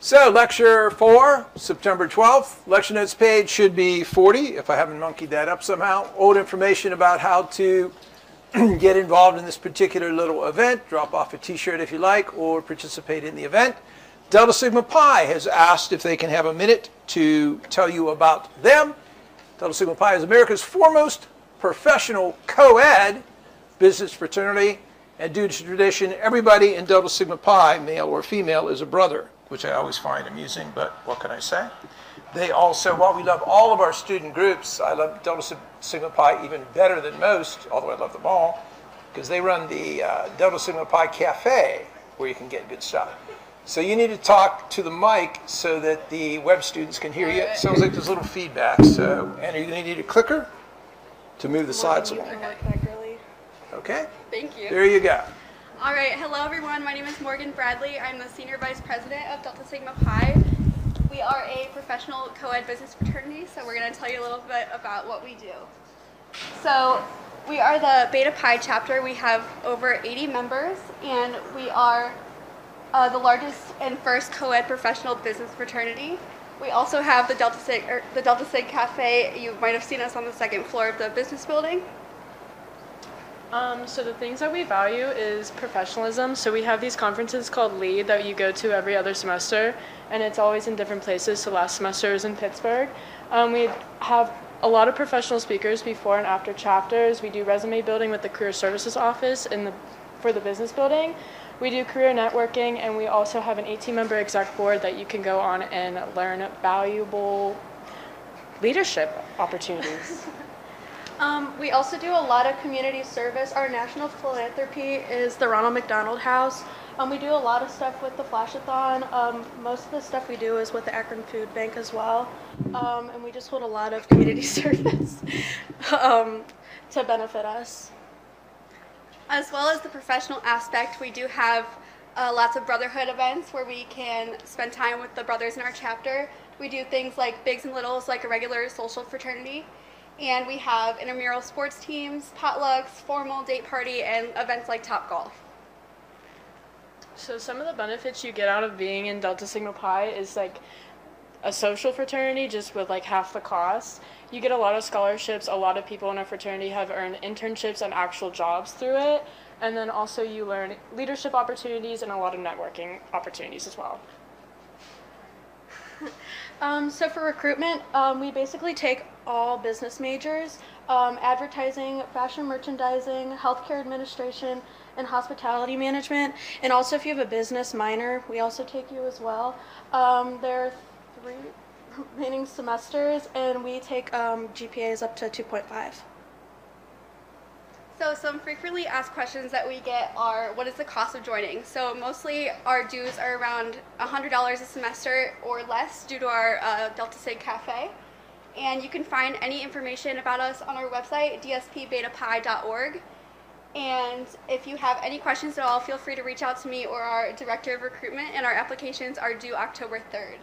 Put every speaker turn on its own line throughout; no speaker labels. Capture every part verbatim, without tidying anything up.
So lecture four, September twelfth. Lecture notes page should be forty, if I haven't monkeyed that up somehow. Old information about how to get involved in this particular little event. Drop off a t-shirt if you like, or participate in the event. Delta Sigma Pi has asked if they can have a minute to tell you about them. Delta Sigma Pi is America's foremost professional co-ed business fraternity. And due to tradition, everybody in Delta Sigma Pi, male or female, is a brother, which I always find amusing, but what can I say? They also, while we love all of our student groups, I love Delta Sigma Pi even better than most, although I love them all, because they run the uh, Delta Sigma Pi Cafe, where you can get good stuff. So you need to talk to the mic so that the web students can hear you. It sounds like there's a little feedback. So, Anna, you're going to need a clicker to move the slides along. Okay?
Thank you.
There you go.
All right. Hello, everyone. My name is Morgan Bradley. I'm the Senior Vice President of Delta Sigma Pi. We are a professional co-ed business fraternity, so we're going to tell you a little bit about what we do. So we are the Beta Pi chapter. We have over eighty members, and we are uh, the largest and first co-ed professional business fraternity. We also have the Delta Sig, er, the Delta Sig Cafe. You might have seen us on the second floor of the business building.
Um, so the things that we value is professionalism. So we have these conferences called LEAD that you go to every other semester, and it's always in different places. So last semester was in Pittsburgh. Um, we have a lot of professional speakers before and after chapters. We do resume building with the Career Services Office in the, for the business building. We do career networking, and we also have an eighteen member exec board that you can go on and learn valuable leadership opportunities.
Um, we also do a lot of community service. Our national philanthropy is the Ronald McDonald House. Um, we do a lot of stuff with the Flashathon. Um, most of the stuff we do is with the Akron Food Bank as well. Um, and we just hold a lot of community service um, to benefit us. As well as the professional aspect, we do have uh, lots of brotherhood events where we can spend time with the brothers in our chapter. We do things like bigs and littles, like a regular social fraternity. And we have intramural sports teams, potlucks, formal date party, and events like Top Golf.
So some of the benefits you get out of being in Delta Sigma Pi is like a social fraternity just with like half the cost. You get a lot of scholarships. A lot of people in our fraternity have earned internships and actual jobs through it. And then also you learn leadership opportunities and a lot of networking opportunities as well.
Um, so for recruitment, um, we basically take all business majors, um, advertising, fashion merchandising, healthcare administration, and hospitality management. And also if you have a business minor, we also take you as well. Um, there are three remaining semesters, and we take um, G P As up to two point five. So some frequently asked questions that we get are, what is the cost of joining? So mostly our dues are around one hundred dollars a semester or less due to our uh, Delta Sig Cafe. And you can find any information about us on our website, d s p beta pi dot org. And if you have any questions at all, feel free to reach out to me or our Director of Recruitment, and our applications are due October third.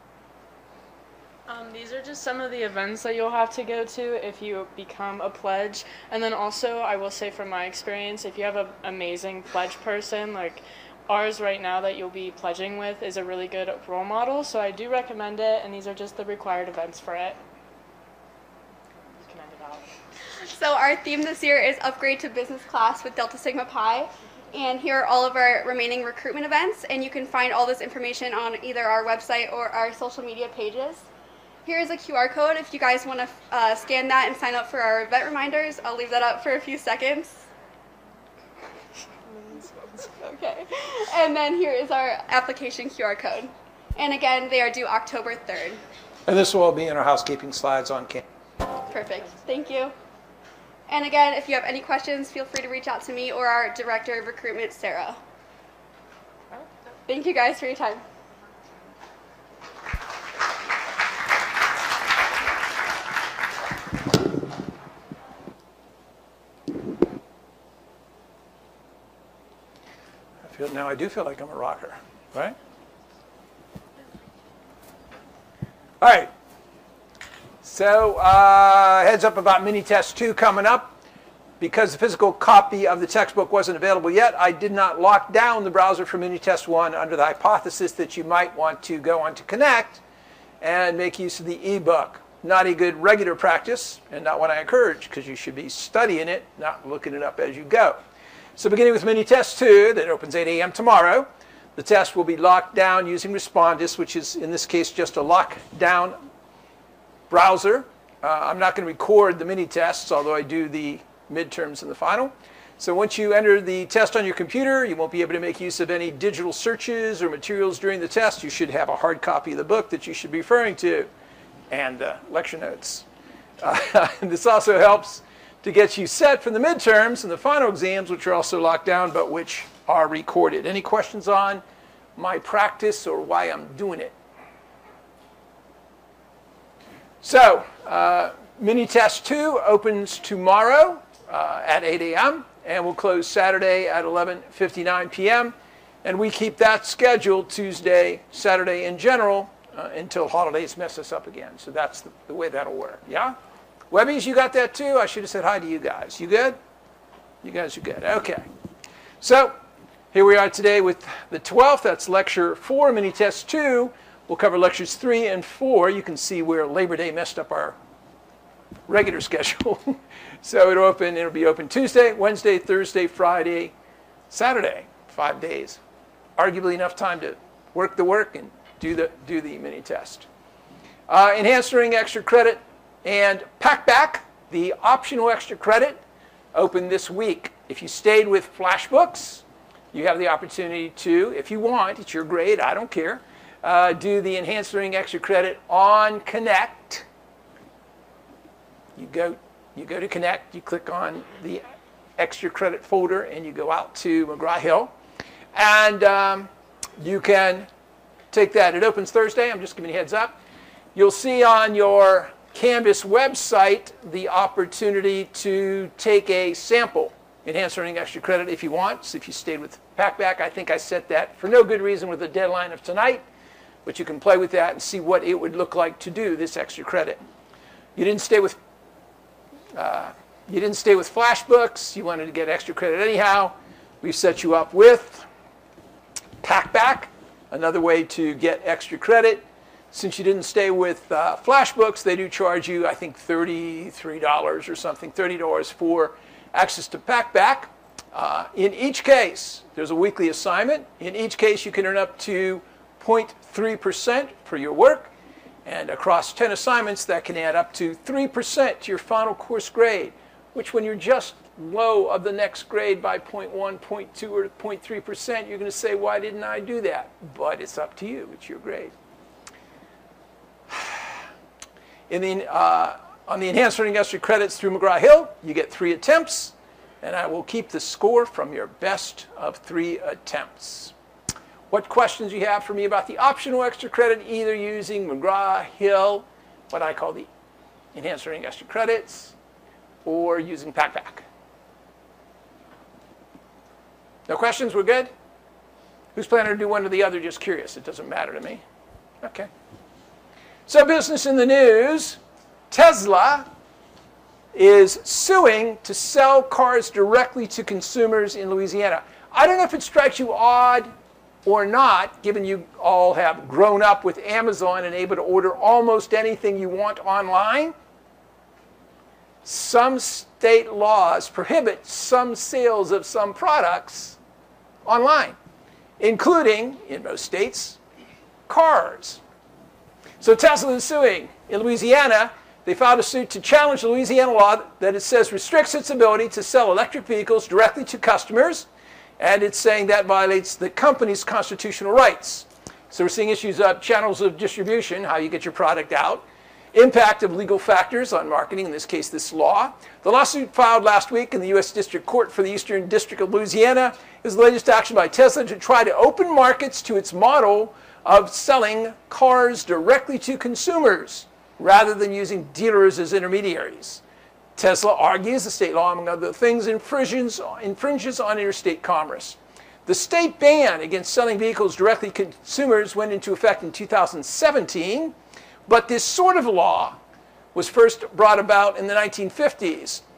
Um, these are just some of the events that you'll have to go to if you become a pledge. And then also, I will say from my experience, if you have an amazing pledge person, like ours right now that you'll be pledging with is a really good role model. So I do recommend it, and these are just the required events for it. You can end it out.
So our theme this year is Upgrade to Business Class with Delta Sigma Pi. And here are all of our remaining recruitment events, and you can find all this information on either our website or our social media pages. Here is a Q R code if you guys want to uh, scan that and sign up for our event reminders. I'll leave that up for a few seconds. Okay. And then here is our application Q R code. And again, they are due October third.
And this will all be in our housekeeping slides on campus.
Perfect. Thank you. And again, if you have any questions, feel free to reach out to me or our Director of Recruitment, Sarah. Thank you guys for your time.
I feel, now I do feel like I'm a rocker, right? All right. So uh, heads up about mini test two coming up. because the physical copy of the textbook wasn't available yet, I did not lock down the browser for Minitest one under the hypothesis that you might want to go on to Connect and make use of the ebook. Not a good regular practice, and not one I encourage, because you should be studying it, not looking it up as you go. So beginning with Minitest two, that opens eight a m tomorrow, the test will be locked down using Respondus, which is, in this case, just a lockdown browser. Uh, I'm not going to record the mini-tests, although I do the midterms and the final. So once you enter the test on your computer, you won't be able to make use of any digital searches or materials during the test. You should have a hard copy of the book that you should be referring to, and uh, lecture notes. Uh, and this also helps to get you set for the midterms and the final exams, which are also locked down, but which are recorded. Any questions on my practice or why I'm doing it? So, uh, Minitest two opens tomorrow uh, at eight a m and will close Saturday at eleven fifty-nine p m And we keep that scheduled Tuesday, Saturday in general uh, until holidays mess us up again. So that's the, the way that'll work. Yeah? Webbies, you got that too? I should have said hi to you guys. You good? You guys are good. Okay. So here we are today with the twelfth. That's lecture four, Minitest two. We'll cover lectures three and four. You can see where Labor Day messed up our regular schedule. So it'll open. It'll be open Tuesday, Wednesday, Thursday, Friday, Saturday. Five days. Arguably enough time to work the work and do the do the mini test. Uh, enhanced Learning Extra Credit and PackBack, the optional extra credit, open this week. If you stayed with FlashBooks, you have the opportunity to, if you want, it's your grade, I don't care, uh, do the Enhanced Learning Extra Credit on Connect. You go, you go to Connect, you click on the extra credit folder, and you go out to McGraw-Hill. And um, you can take that. It opens Thursday. I'm just giving you a heads up. You'll see on your Canvas website the opportunity to take a sample Enhanced Learning Extra Credit if you want. So if you stayed with PackBack, I think I set that for no good reason with the deadline of tonight. But you can play with that and see what it would look like to do this extra credit. You didn't stay with uh, you didn't stay with FlashBooks. You wanted to get extra credit anyhow. We've set you up with PackBack, another way to get extra credit. Since you didn't stay with uh, FlashBooks, they do charge you, I think, thirty-three dollars or something, thirty dollars for access to PackBack. Uh, in each case, there's a weekly assignment. In each case, you can earn up to zero point three percent for your work. And across ten assignments, that can add up to three percent to your final course grade, which when you're just low of the next grade by zero point one, zero point two, or zero point three percent, you're going to say, why didn't I do that? But it's up to you. It's your grade. In the, uh, on the Enhanced Learning Extra Credits through McGraw-Hill, you get three attempts, and I will keep the score from your best of three attempts. What questions you have for me about the optional extra credit, either using McGraw-Hill, what I call the Enhanced Learning Extra Credits, or using PackBack? No questions? We're good? Who's planning to do one or the other? Just curious. It doesn't matter to me. Okay. So business in the news. Tesla is suing to sell cars directly to consumers in Louisiana. I don't know if it strikes you odd or not, given you all have grown up with Amazon and able to order almost anything you want online. Some state laws prohibit some sales of some products online, including, in most states, cars. So Tesla is suing. In Louisiana, they filed a suit to challenge the Louisiana law that it says restricts its ability to sell electric vehicles directly to customers, and it's saying that violates the company's constitutional rights. So we're seeing issues of channels of distribution, how you get your product out, impact of legal factors on marketing, in this case this law. The lawsuit filed last week in the U S District Court for the Eastern District of Louisiana is the latest action by Tesla to try to open markets to its model of selling cars directly to consumers rather than using dealers as intermediaries. Tesla argues the state law, among other things, infringes, infringes on interstate commerce. The state ban against selling vehicles directly to consumers went into effect in two thousand seventeen, but this sort of law was first brought about in the nineteen fifties.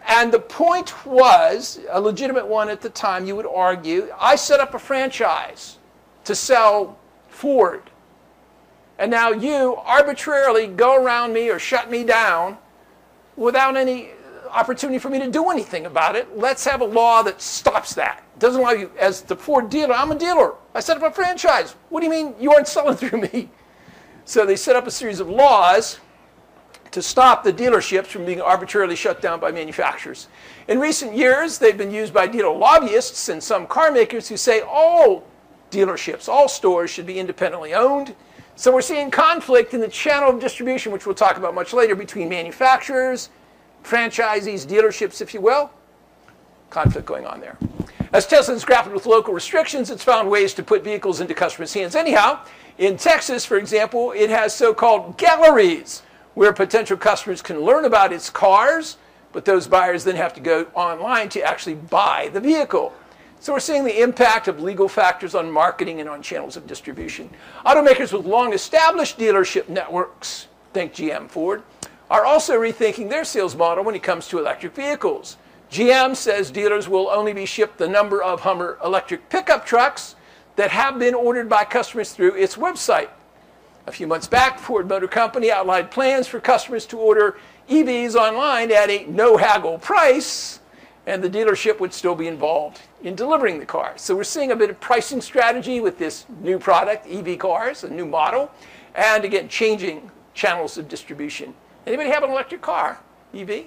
And the point was, a legitimate one at the time, you would argue, I set up a franchise to sell Ford. And now you arbitrarily go around me or shut me down without any opportunity for me to do anything about it. Let's have a law that stops that. Doesn't allow you, as the Ford dealer, I'm a dealer. I set up a franchise. What do you mean you aren't selling through me? So they set up a series of laws to stop the dealerships from being arbitrarily shut down by manufacturers. In recent years, they've been used by dealer lobbyists and some car makers who say all dealerships, all stores should be independently owned. So we're seeing conflict in the channel of distribution, which we'll talk about much later, between manufacturers, franchisees, dealerships, if you will. Conflict going on there. As Tesla's grappled with local restrictions, it's found ways to put vehicles into customers' hands anyhow. In Texas, for example, it has so-called galleries, where potential customers can learn about its cars, but those buyers then have to go online to actually buy the vehicle. So we're seeing the impact of legal factors on marketing and on channels of distribution. Automakers with long-established dealership networks, think G M, Ford, are also rethinking their sales model when it comes to electric vehicles. G M says dealers will only be shipped the number of Hummer electric pickup trucks that have been ordered by customers through its website. A few months back, Ford Motor Company outlined plans for customers to order E Vs online at a no-haggle price, and the dealership would still be involved in delivering the cars. So we're seeing a bit of pricing strategy with this new product, E V cars, a new model, and again, changing channels of distribution. Anybody have an electric car, E V?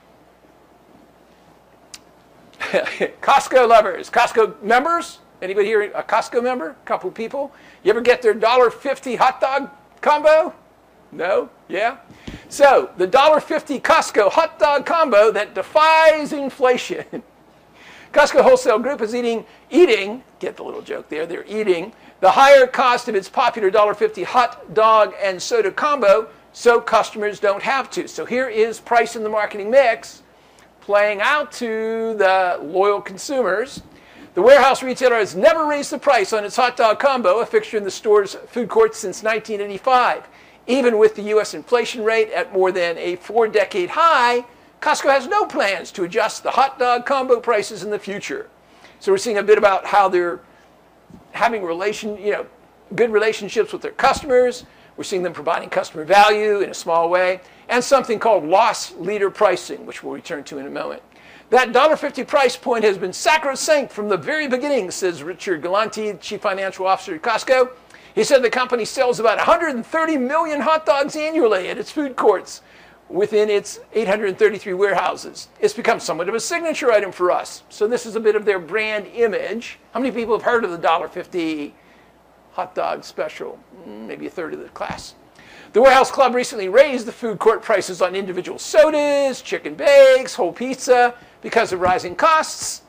Costco lovers, Costco members? Anybody here a Costco member? A couple people. You ever get their one dollar fifty hot dog combo? No? Yeah? So, the one dollar fifty Costco hot dog combo that defies inflation. Costco Wholesale Group is eating, eating, get the little joke there, they're eating the higher cost of its popular one dollar fifty hot dog and soda combo so customers don't have to. So here is price in the marketing mix playing out to the loyal consumers. The warehouse retailer has never raised the price on its hot dog combo, a fixture in the store's food courts since nineteen eighty-five. Even with the U S inflation rate at more than a four-decade high, Costco has no plans to adjust the hot dog combo prices in the future. So we're seeing a bit about how they're having relation, you know, good relationships with their customers. We're seeing them providing customer value in a small way, and something called loss leader pricing, which we'll return to in a moment. That one dollar fifty price point has been sacrosanct from the very beginning, says Richard Galanti, Chief Financial Officer at Costco. He said the company sells about one hundred thirty million hot dogs annually at its food courts within its eight hundred thirty-three warehouses. It's become somewhat of a signature item for us. So this is a bit of their brand image. How many people have heard of the one dollar fifty hot dog special? Maybe a third of the class. The Warehouse Club recently raised the food court prices on individual sodas, chicken bakes, whole pizza, because of rising costs.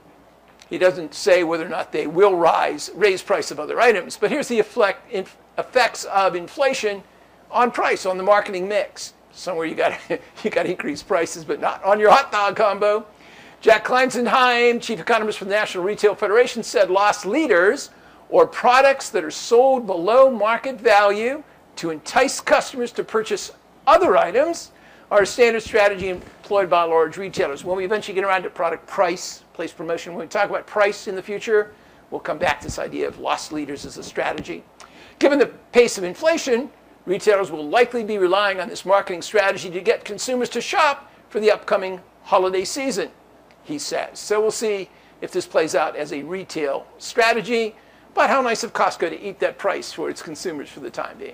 He doesn't say whether or not they will rise, raise price of other items, but here's the effect, effects of inflation on price, on the marketing mix. Somewhere you got you got to increase prices, but not on your hot dog combo. Jack Kleinsenheim, chief economist from the National Retail Federation, said loss leaders, or products that are sold below market value to entice customers to purchase other items, are a standard strategy employed by large retailers. When we eventually get around to product price, place promotion, when we talk about price in the future, we'll come back to this idea of loss leaders as a strategy. Given the pace of inflation, retailers will likely be relying on this marketing strategy to get consumers to shop for the upcoming holiday season, he says. So we'll see if this plays out as a retail strategy, but how nice of Costco to eat that price for its consumers for the time being.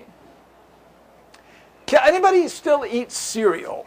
Can anybody still eat cereal?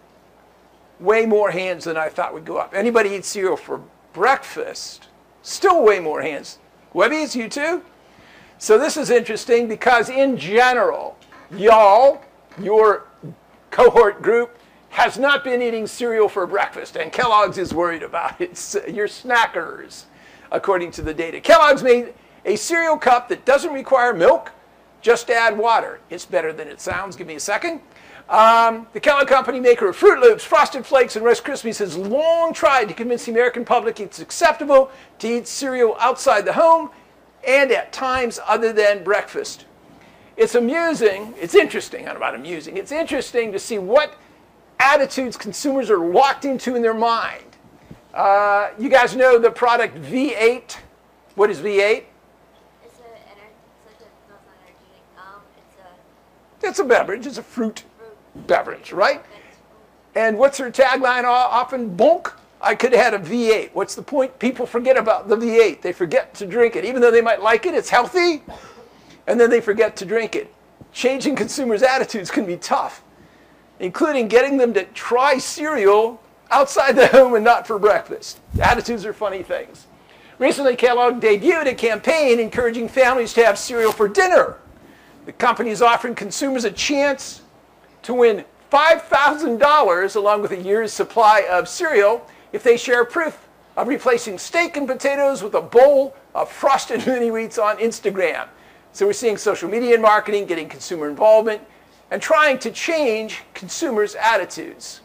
Way more hands than I thought would go up. Anybody eat cereal for breakfast? Still way more hands. Webbies, you too? So this is interesting because in general, y'all, your cohort group, has not been eating cereal for breakfast, and Kellogg's is worried about it. It's, uh, your snackers, according to the data. Kellogg's made a cereal cup that doesn't require milk, just add water. It's better than it sounds. Give me a second. Um, the Kellogg Company, maker of Fruit Loops, Frosted Flakes, and Rice Krispies, has long tried to convince the American public it's acceptable to eat cereal outside the home and at times other than breakfast. It's amusing. It's interesting. I don't know about amusing. It's interesting to see what attitudes consumers are locked into in their mind. Uh, you guys know the product V eight. What is V eight?
It's a ener- it's like a, no, it's not energy drink. Um, it's a
It's a beverage. It's a fruit
fruit.
beverage, right?
It's
And what's their tagline o- often? Bonk. I could have had a V eight. What's the point? People forget about the V eight. They forget to drink it. Even though they might like it, it's healthy, and then they forget to drink it. Changing consumers' attitudes can be tough, including getting them to try cereal outside the home and not for breakfast. Attitudes are funny things. Recently, Kellogg debuted a campaign encouraging families to have cereal for dinner. The company is offering consumers a chance to win five thousand dollars along with a year's supply of cereal if they share proof of replacing steak and potatoes with a bowl of frosted mini wheats on Instagram. So we're seeing social media and marketing getting consumer involvement and trying to change consumers' attitudes.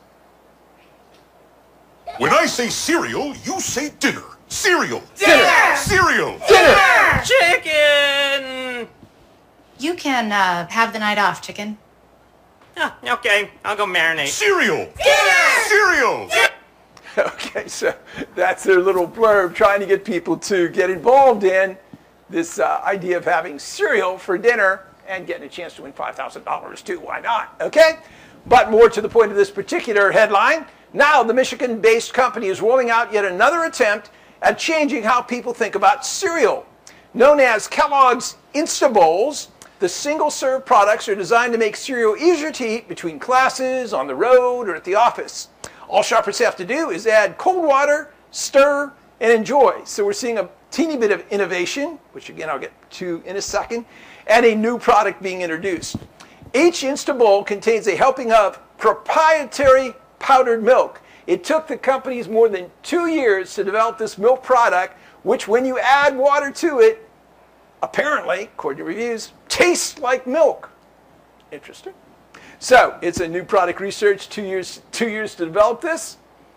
When I say cereal, you say dinner. Cereal.
Dinner.
Cereal.
Dinner.
Chicken!
You can uh, have the night off, chicken.
Ah, okay, I'll go marinate.
Cereal. Cereal.
Okay, so that's their little blurb trying to get people to get involved in this uh, idea of having cereal for dinner and getting a chance to win five thousand dollars too. Why not? Okay? But more to the point of this particular headline, now the Michigan-based company is rolling out yet another attempt at changing how people think about cereal. Known as Kellogg's Instabowls, the single-serve products are designed to make cereal easier to eat between classes, on the road, or at the office. All shoppers have to do is add cold water, stir, and enjoy. So we're seeing a teeny bit of innovation, which again I'll get to in a second, and a new product being introduced. Each Instabowl contains a helping of proprietary powdered milk. It took the companies more than two years to develop this milk product, which when you add water to it, apparently, according to reviews, tastes like milk. Interesting. So it's a new product research, two years, two years to develop this.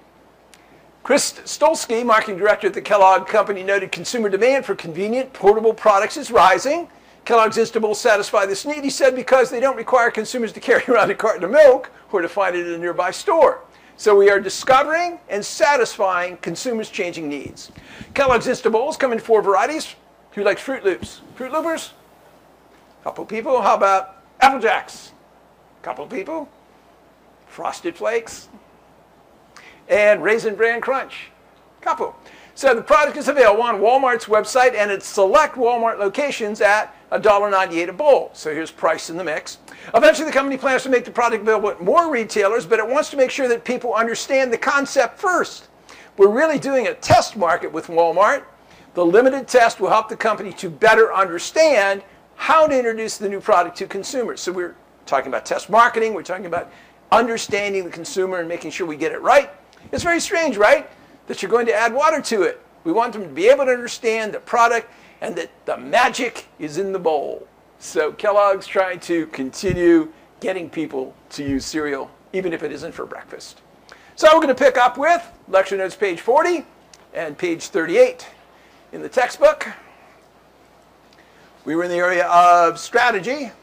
Chris Stolsky, marketing director at the Kellogg Company, noted consumer demand for convenient, portable products is rising. Kellogg's Instabowls satisfy this need, he said, because they don't require consumers to carry around a carton of milk or to find it in a nearby store. So we are discovering and satisfying consumers' changing needs. Kellogg's Instabowls come in four varieties. Who likes Fruit Loops? Fruit Loopers? Couple people. How about Apple Jacks? Couple people. Frosted Flakes. And Raisin Bran Crunch. Couple. So the product is available on Walmart's website and at select Walmart locations at one dollar ninety-eight a bowl. So here's price in the mix. Eventually the company plans to make the product available at more retailers, but it wants to make sure that people understand the concept first. We're really doing a test market with Walmart. The limited test will help the company to better understand how to introduce the new product to consumers. So we're talking about test marketing. We're talking about understanding the consumer and making sure we get it right. It's very strange, right? That you're going to add water to it. We want them to be able to understand the product and that the magic is in the bowl. So Kellogg's trying to continue getting people to use cereal, even if it isn't for breakfast. So we're going to pick up with lecture notes page forty and page thirty-eight in the textbook. We were in the area of strategy,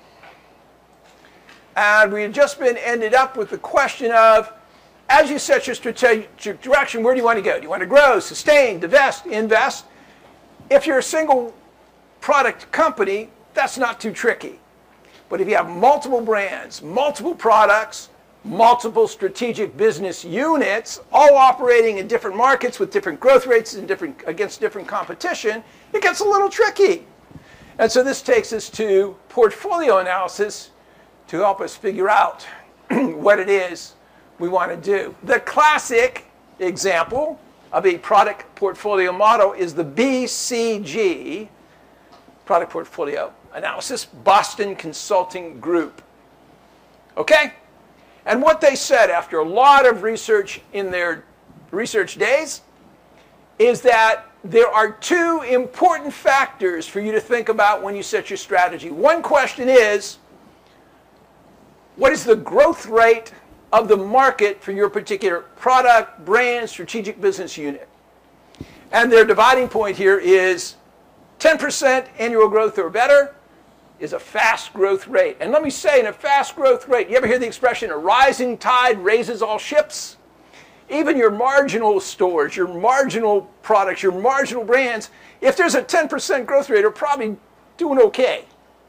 and we had just been ended up with the question of, as you set your strategic direction, where do you want to go? Do you want to grow, sustain, divest, invest? If you're a single product company, that's not too tricky. But if you have multiple brands, multiple products, multiple strategic business units, all operating in different markets with different growth rates and different, against different competition, it gets a little tricky. And so this takes us to portfolio analysis to help us figure out what it is we want to do. The classic example of a product portfolio model is the B C G, product portfolio analysis, Boston Consulting Group. Okay? And what they said after a lot of research in their research days is that there are two important factors for you to think about when you set your strategy. One question is, what is the growth rate of the market for your particular product, brand, strategic business unit? And their dividing point here is ten percent annual growth or better, is a fast growth rate. And let me say, in a fast growth rate, you ever hear the expression, a rising tide raises all ships? Even your marginal stores, your marginal products, your marginal brands, if there's a ten percent growth rate, are probably doing okay.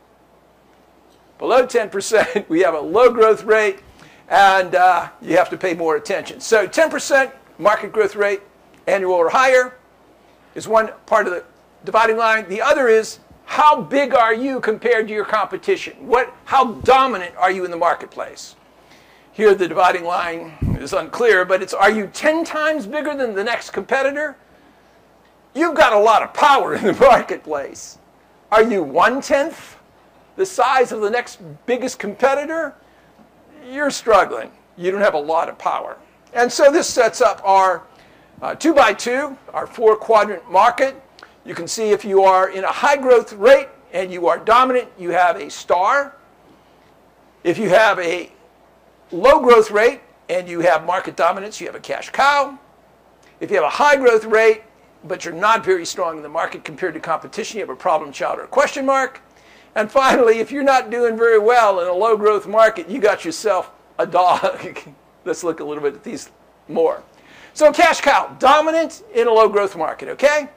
Below ten percent, we have a low growth rate, and uh, you have to pay more attention. So ten percent market growth rate, annual or higher, is one part of the dividing line. The other is, how big are you compared to your competition? What, how dominant are you in the marketplace? Here the dividing line is unclear, but it's, are you ten times bigger than the next competitor? You've got a lot of power in the marketplace. Are you one-tenth the size of the next biggest competitor? You're struggling. You don't have a lot of power. And so this sets up our uh, two by two, our four quadrant market. You can see if you are in a high growth rate and you are dominant, you have a star. If you have a low growth rate and you have market dominance, you have a cash cow. If you have a high growth rate, but you're not very strong in the market compared to competition, you have a problem child or a question mark. And finally, if you're not doing very well in a low growth market, you got yourself a dog. Let's look a little bit at these more. So cash cow, dominant in a low growth market, okay?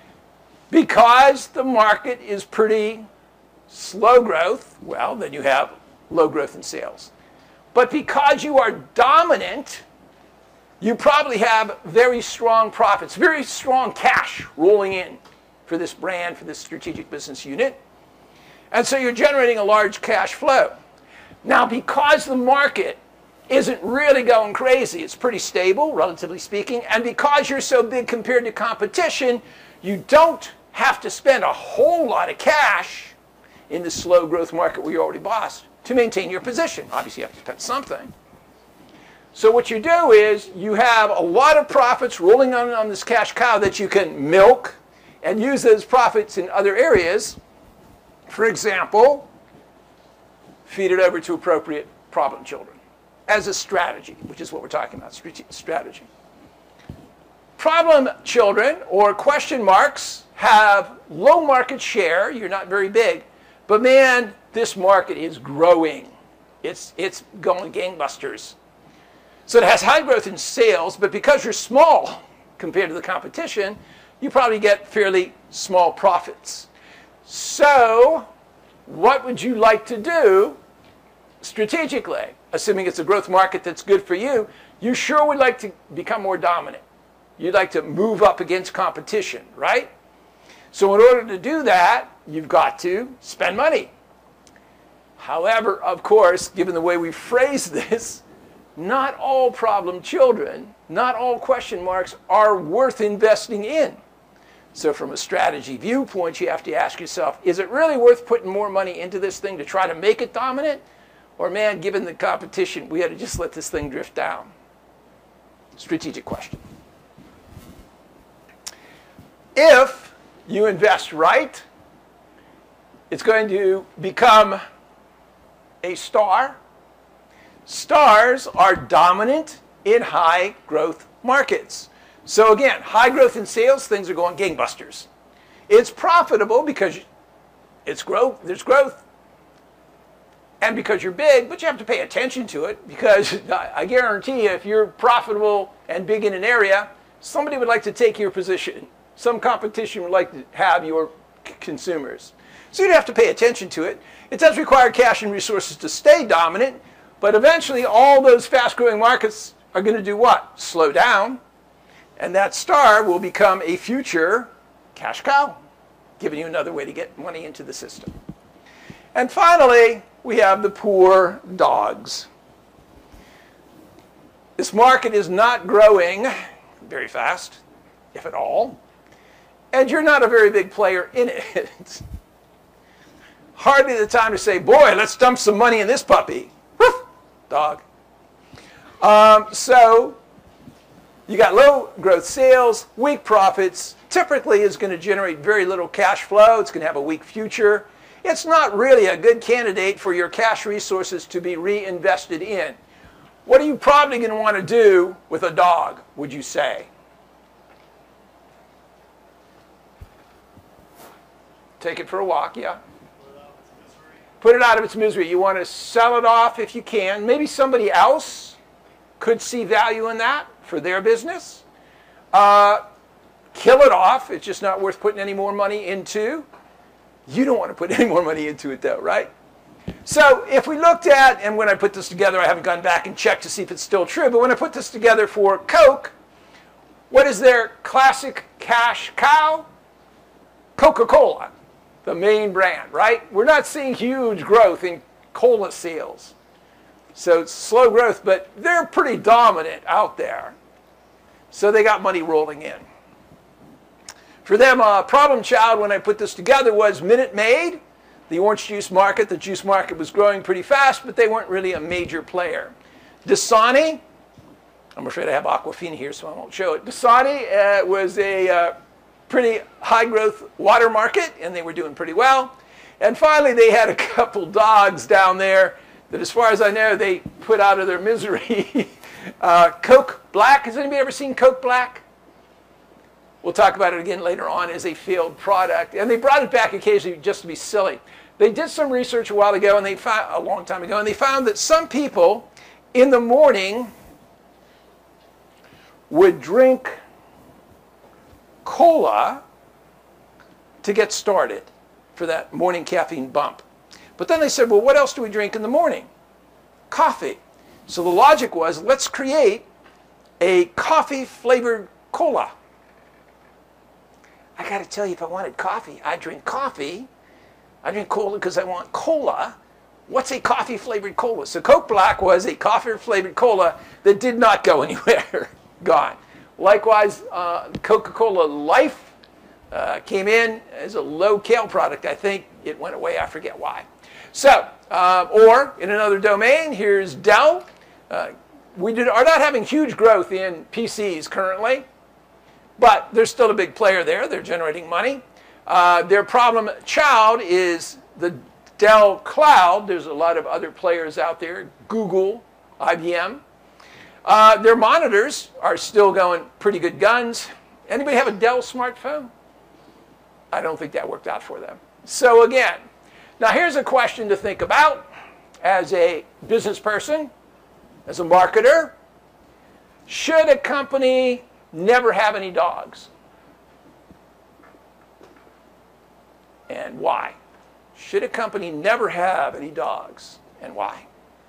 Because the market is pretty slow growth, well, then you have low growth in sales. But because you are dominant, you probably have very strong profits, very strong cash rolling in for this brand, for this strategic business unit. And so you're generating a large cash flow. Now, because the market isn't really going crazy, it's pretty stable, relatively speaking, and because you're so big compared to competition, you don't have to spend a whole lot of cash in the slow growth market where you already bossed to maintain your position. Obviously, you have to spend something. So what you do is you have a lot of profits rolling on, on this cash cow that you can milk and use those profits in other areas. For example, feed it over to appropriate problem children as a strategy, which is what we're talking about, strategy. Problem children, or question marks, have low market share. You're not very big. But man, this market is growing. It's, it's going gangbusters. So it has high growth in sales, but because you're small compared to the competition, you probably get fairly small profits. So what would you like to do strategically? Assuming it's a growth market that's good for you, you sure would like to become more dominant. You'd like to move up against competition, right? So in order to do that, you've got to spend money. However, of course, given the way we phrase this, not all problem children, not all question marks are worth investing in. So from a strategy viewpoint, you have to ask yourself, is it really worth putting more money into this thing to try to make it dominant? Or man, given the competition, we ought to just let this thing drift down? Strategic question. If you invest right, it's going to become a star. Stars are dominant in high growth markets. So again, high growth in sales, things are going gangbusters. It's profitable because it's growth, there's growth, and because you're big, but you have to pay attention to it, because I guarantee you, if you're profitable and big in an area, somebody would like to take your position. Some competition would like to have your consumers. So you'd have to pay attention to it. It does require cash and resources to stay dominant, but eventually all those fast-growing markets are going to do what? Slow down. And that star will become a future cash cow, giving you another way to get money into the system. And finally, we have the poor dogs. This market is not growing very fast, if at all. And you're not a very big player in it. Hardly the time to say, boy, let's dump some money in this puppy. Woof, dog. Um, so you got low growth sales, weak profits, typically is going to generate very little cash flow. It's going to have a weak future. It's not really a good candidate for your cash resources to be reinvested in. What are you probably going to want to do with a dog, would you say? Take it for a walk, yeah. put it out of its misery. You want to sell it off if you can. Maybe somebody else could see value in that for their business. Uh, kill it off. It's just not worth putting any more money into. You don't want to put any more money into it though, right? So if we looked at, and when I put this together, I haven't gone back and checked to see if it's still true, but when I put this together for Coke, what is their classic cash cow? Coca-Cola, the main brand, right? We're not seeing huge growth in cola sales. So it's slow growth, but they're pretty dominant out there. So they got money rolling in. For them, a problem child when I put this together was Minute Maid, the orange juice market. The juice market was growing pretty fast, but they weren't really a major player. Dasani, I'm afraid I have Aquafina here, so I won't show it. Dasani uh, was a uh, pretty high-growth water market, and they were doing pretty well. And finally, they had a couple dogs down there that, as far as I know, they put out of their misery. uh, Coke Black. Has anybody ever seen Coke Black? We'll talk about it again later on as a failed product. And they brought it back occasionally just to be silly. They did some research a while ago, and they found, a long time ago, and they found that some people in the morning would drink cola to get started for that morning caffeine bump. But then they said, well, what else do we drink in the morning? Coffee. So the logic was, let's create a coffee-flavored cola. I got to tell you, if I wanted coffee, I'd drink coffee. I drink cola because I want cola. What's a coffee-flavored cola? So Coke Black was a coffee-flavored cola that did not go anywhere. Gone. Likewise, uh, Coca-Cola Life uh, came in as a low-cal product. I think it went away. I forget why. So, uh, or in another domain, here's Dell. Uh, we did, are not having huge growth in P Cs currently, but they're still a big player there. They're generating money. Uh, their problem child is the Dell Cloud. There's a lot of other players out there, Google, I B M. Uh, their monitors are still going pretty good guns. Anybody have a Dell smartphone? I don't think that worked out for them. So again, now here's a question to think about as a business person, as a marketer. Should a company never have any dogs? And why? Should a company never have any dogs? And why?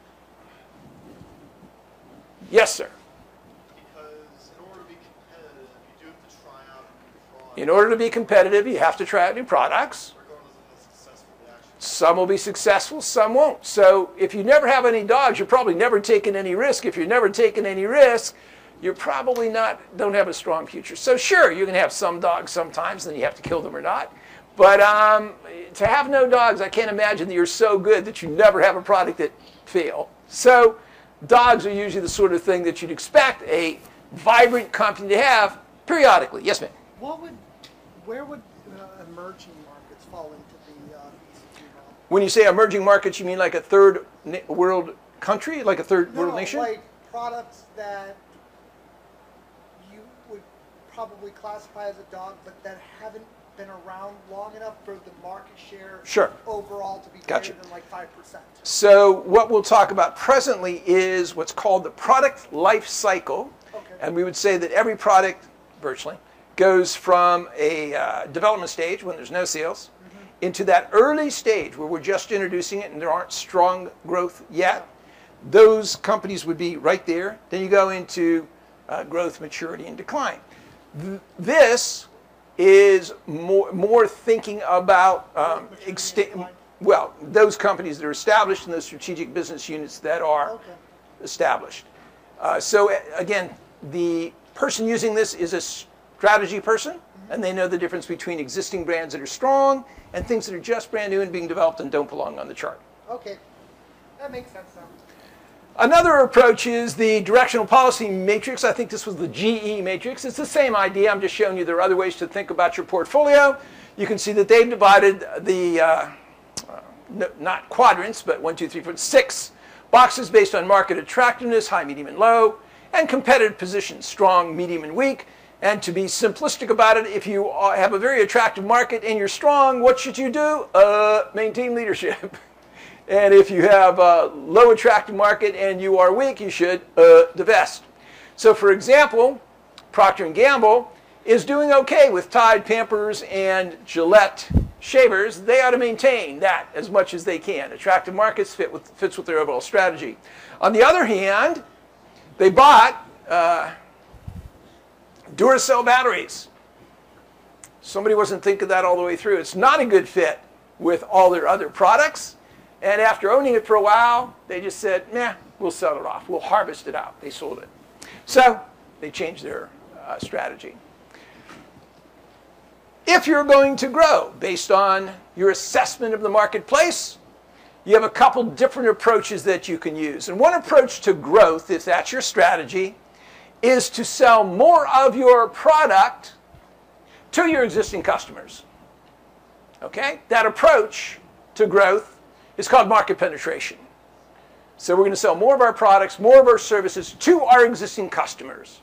Yes, sir.
Because in order to be competitive, you do have to try out new products.
In order to be competitive, you have to try out new products.
Regardless of the successful reaction.
Some will be successful, some won't. So if you never have any dogs, you're probably never taking any risk. If you're never taking any risk, you're probably not, don't have a strong future. So sure, you're going to have some dogs sometimes, then you have to kill them or not. But um, to have no dogs, I can't imagine that you're so good that you never have a product that fail. So dogs are usually the sort of thing that you'd expect a vibrant company to have periodically. Yes, ma'am?
What would, where would uh, emerging markets fall into the uh, E C G model?
When you say emerging markets, you mean like a third na- world country, like a third
No,
world nation?
like products that you would probably classify as a dog, but that haven't been around long enough for the market share
Sure.
overall to be greater
Gotcha.
than like five percent.
So what we'll talk about presently is what's called the product life cycle.
Okay.
And we would say that every product, virtually, goes from a uh, development stage when there's no sales mm-hmm. into that early stage where we're just introducing it and there aren't strong growth yet. Yeah. Those companies would be right there. Then you go into uh, growth, maturity, and decline. Th- this is more, more thinking about um, extent. Well, those companies that are established and those strategic business units that are
Okay.
established. Uh, so again, the person using this is a strategy person, mm-hmm. and they know the difference between existing brands that are strong and things that are just brand new and being developed and don't belong on the chart.
Okay, that makes sense now.
Another approach is the directional policy matrix. I think this was the G E matrix. It's the same idea. I'm just showing you there are other ways to think about your portfolio. You can see that they've divided the, uh, uh, no, not quadrants, but one, two, three, four, six boxes based on market attractiveness, high, medium, and low, and competitive positions, strong, medium, and weak. And to be simplistic about it, if you have a very attractive market and you're strong, what should you do? Uh, maintain leadership. And if you have a low attractive market and you are weak, you should uh, divest. So for example, Procter and Gamble is doing okay with Tide, Pampers, and Gillette shavers. They ought to maintain that as much as they can. Attractive markets fit with, fits with their overall strategy. On the other hand, they bought uh, Duracell batteries. Somebody wasn't thinking that all the way through. It's not a good fit with all their other products. And after owning it for a while, they just said, nah, we'll sell it off. We'll harvest it out. They sold it. So they changed their uh, strategy. If you're going to grow based on your assessment of the marketplace, you have a couple different approaches that you can use. And one approach to growth, if that's your strategy, is to sell more of your product to your existing customers. Okay? That approach to growth is called market penetration. So we're going to sell more of our products, more of our services to our existing customers.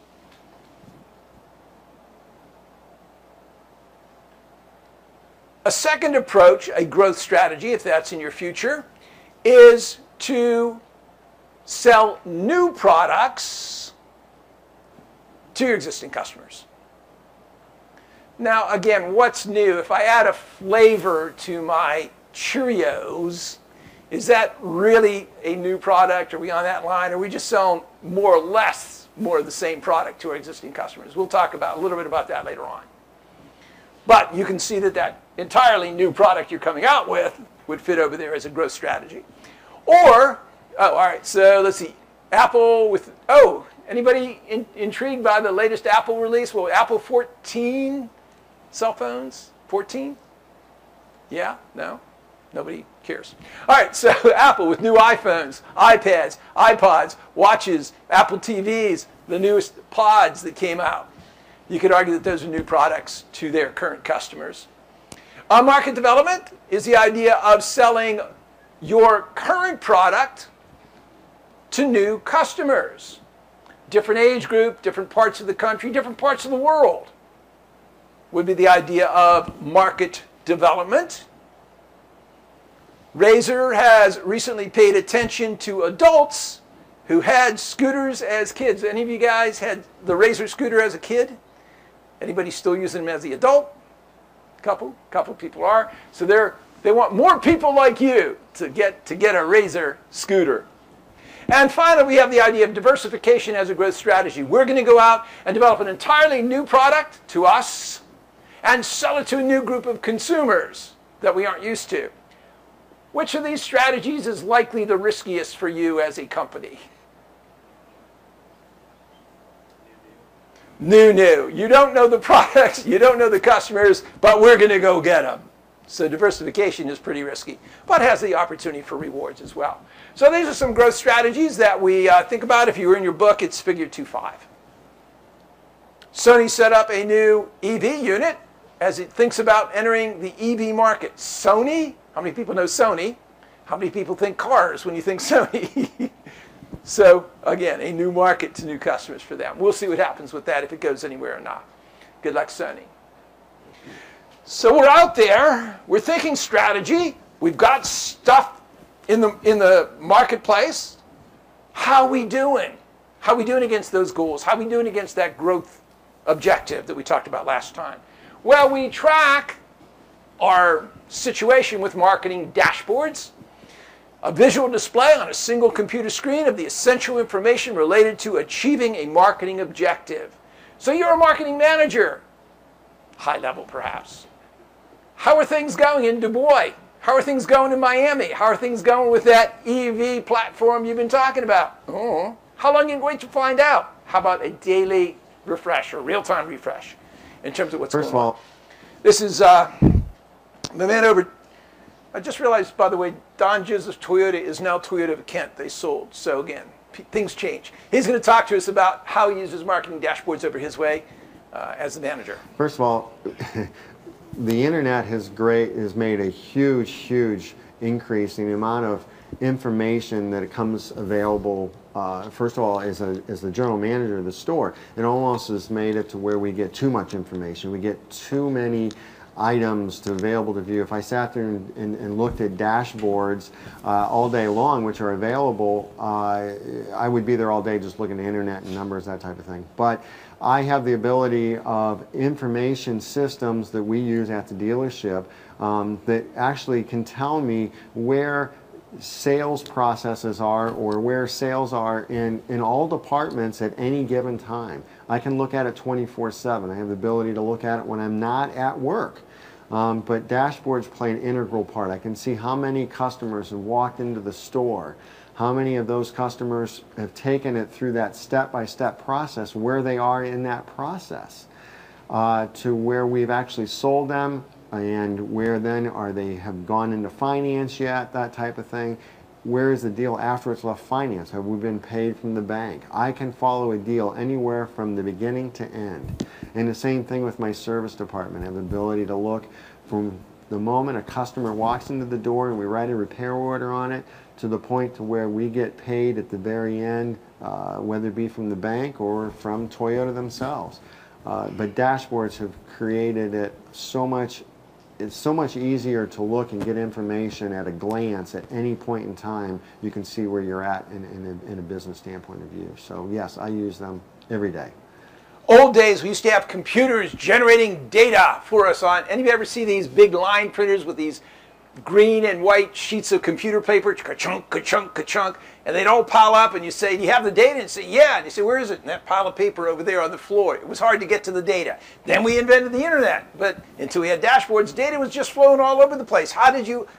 A second approach, a growth strategy, if that's in your future, is to sell new products to your existing customers. Now, again, what's new? If I add a flavor to my Cheerios, is that really a new product? Are we on that line? Are we just selling more or less more of the same product to our existing customers? We'll talk about a little bit about that later on. But you can see that that entirely new product you're coming out with would fit over there as a growth strategy. Or, oh, all right, so let's see. Apple with, oh, anybody in, intrigued by the latest Apple release? Well, Apple fourteen cell phones? fourteen? Yeah? No? Nobody cares. All right, so Apple with new iPhones, iPads, iPods, watches, Apple T Vs, the newest pods that came out. You could argue that those are new products to their current customers. Uh, market development is the idea of selling your current product to new customers. Different age group, different parts of the country, different parts of the world would be the idea of market development. Razer has recently paid attention to adults who had scooters as kids. Any of you guys had the Razer scooter as a kid? Anybody still using them as the adult? Couple, couple people are. So they're, they want more people like you to get, to get a Razer scooter. And finally, we have the idea of diversification as a growth strategy. We're going to go out and develop an entirely new product to us and sell it to a new group of consumers that we aren't used to. Which of these strategies is likely the riskiest for you as a company? New, new. You don't know the products, you don't know the customers, but we're going to go get them. So diversification is pretty risky, but has the opportunity for rewards as well. So these are some growth strategies that we uh, think about. If you were in your book, it's figure two five. Sony set up a new E V unit as it thinks about entering the E V market. Sony? How many people know Sony? How many people think cars when you think Sony? So, again, a new market to new customers for them. We'll see what happens with that, if it goes anywhere or not. Good luck, Sony. So we're out there. We're thinking strategy. We've got stuff in the, in the marketplace. How are we doing? How are we doing against those goals? How are we doing against that growth objective that we talked about last time? Well, we track our situation with marketing dashboards. A visual display on a single computer screen of the essential information related to achieving a marketing objective. So you're a marketing manager, high level perhaps. How are things going in Du Bois? How are things going in Miami? How are things going with that E V platform you've been talking about? Oh, how long are you going to find out? How about a daily refresh or real-time refresh in terms of what's
First
going on?
of all,
This is uh, the man over. I just realized, by the way, Don Joseph's Toyota is now Toyota of Kent. They sold. So again, p- things change. He's going to talk to us about how he uses marketing dashboards over his way uh, as the manager.
first of all, the internet has great has made a huge, huge increase in the amount of information that it comes available. Uh, first of all, as a as the general manager of the store, it almost has made it to where we get too much information. We get too many items to available to view. If I sat there and, and, and looked at dashboards uh, all day long, which are available, uh, I would be there all day just looking at the internet and numbers, that type of thing. But I have the ability of information systems that we use at the dealership um, that actually can tell me where sales processes are or where sales are in, in all departments at any given time. I can look at it twenty-four seven. I have the ability to look at it when I'm not at work. Um, but dashboards play an integral part. I can see how many customers have walked into the store, how many of those customers have taken it through that step-by-step process, where they are in that process, uh, to where we've actually sold them, and where then are they have gone into finance yet, that type of thing. Where is the deal after it's left finance? Have we been paid from the bank? I can follow a deal anywhere from the beginning to end. And the same thing with my service department. I have the ability to look from the moment a customer walks into the door and we write a repair order on it to the point to where we get paid at the very end, uh, whether it be from the bank or from Toyota themselves. Uh, but dashboards have created it so much It's so much easier to look and get information at a glance at any point in time. You can see where you're at in, in, a, in a business standpoint of view. So yes, I use them every day.
Old days, we used to have computers generating data for us on, any of you ever see these big line printers with these green and white sheets of computer paper, ka-chunk, ka-chunk, ka-chunk, and they'd all pile up, and you say, do you have the data? And you say, yeah. And you say, where is it? And that pile of paper over there on the floor. It was hard to get to the data. Then we invented the internet, but until we had dashboards, data was just flowing all over the place. How did you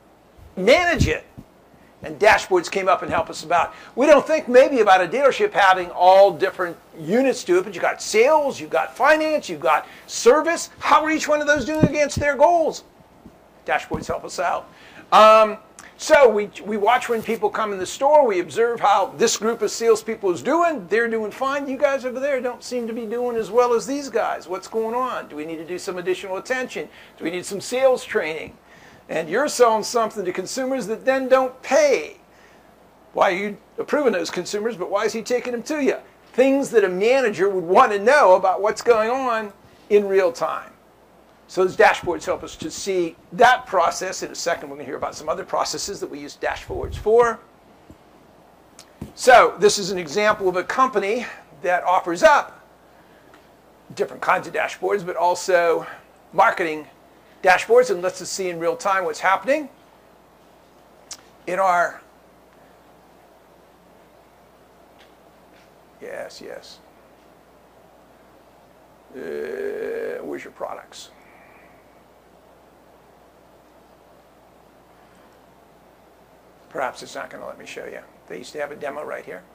manage it? And dashboards came up and helped us about. We don't think maybe about a dealership having all different units to it, but you got sales, you got finance, you got service. How are each one of those doing against their goals? Dashboards help us out. Um, so we, we watch when people come in the store. We observe how this group of salespeople is doing. They're doing fine. You guys over there don't seem to be doing as well as these guys. What's going on? Do we need to do some additional attention? Do we need some sales training? And you're selling something to consumers that then don't pay. Why are you approving those consumers, but why is he taking them to you? Things that a manager would want to know about what's going on in real time. So those dashboards help us to see that process. In a second, we're going to hear about some other processes that we use dashboards for. So this is an example of a company that offers up different kinds of dashboards, but also marketing dashboards, and lets us see in real time what's happening in our, yes, yes. Uh, where's your products? Perhaps it's not going to let me show you. They used to have a demo right here.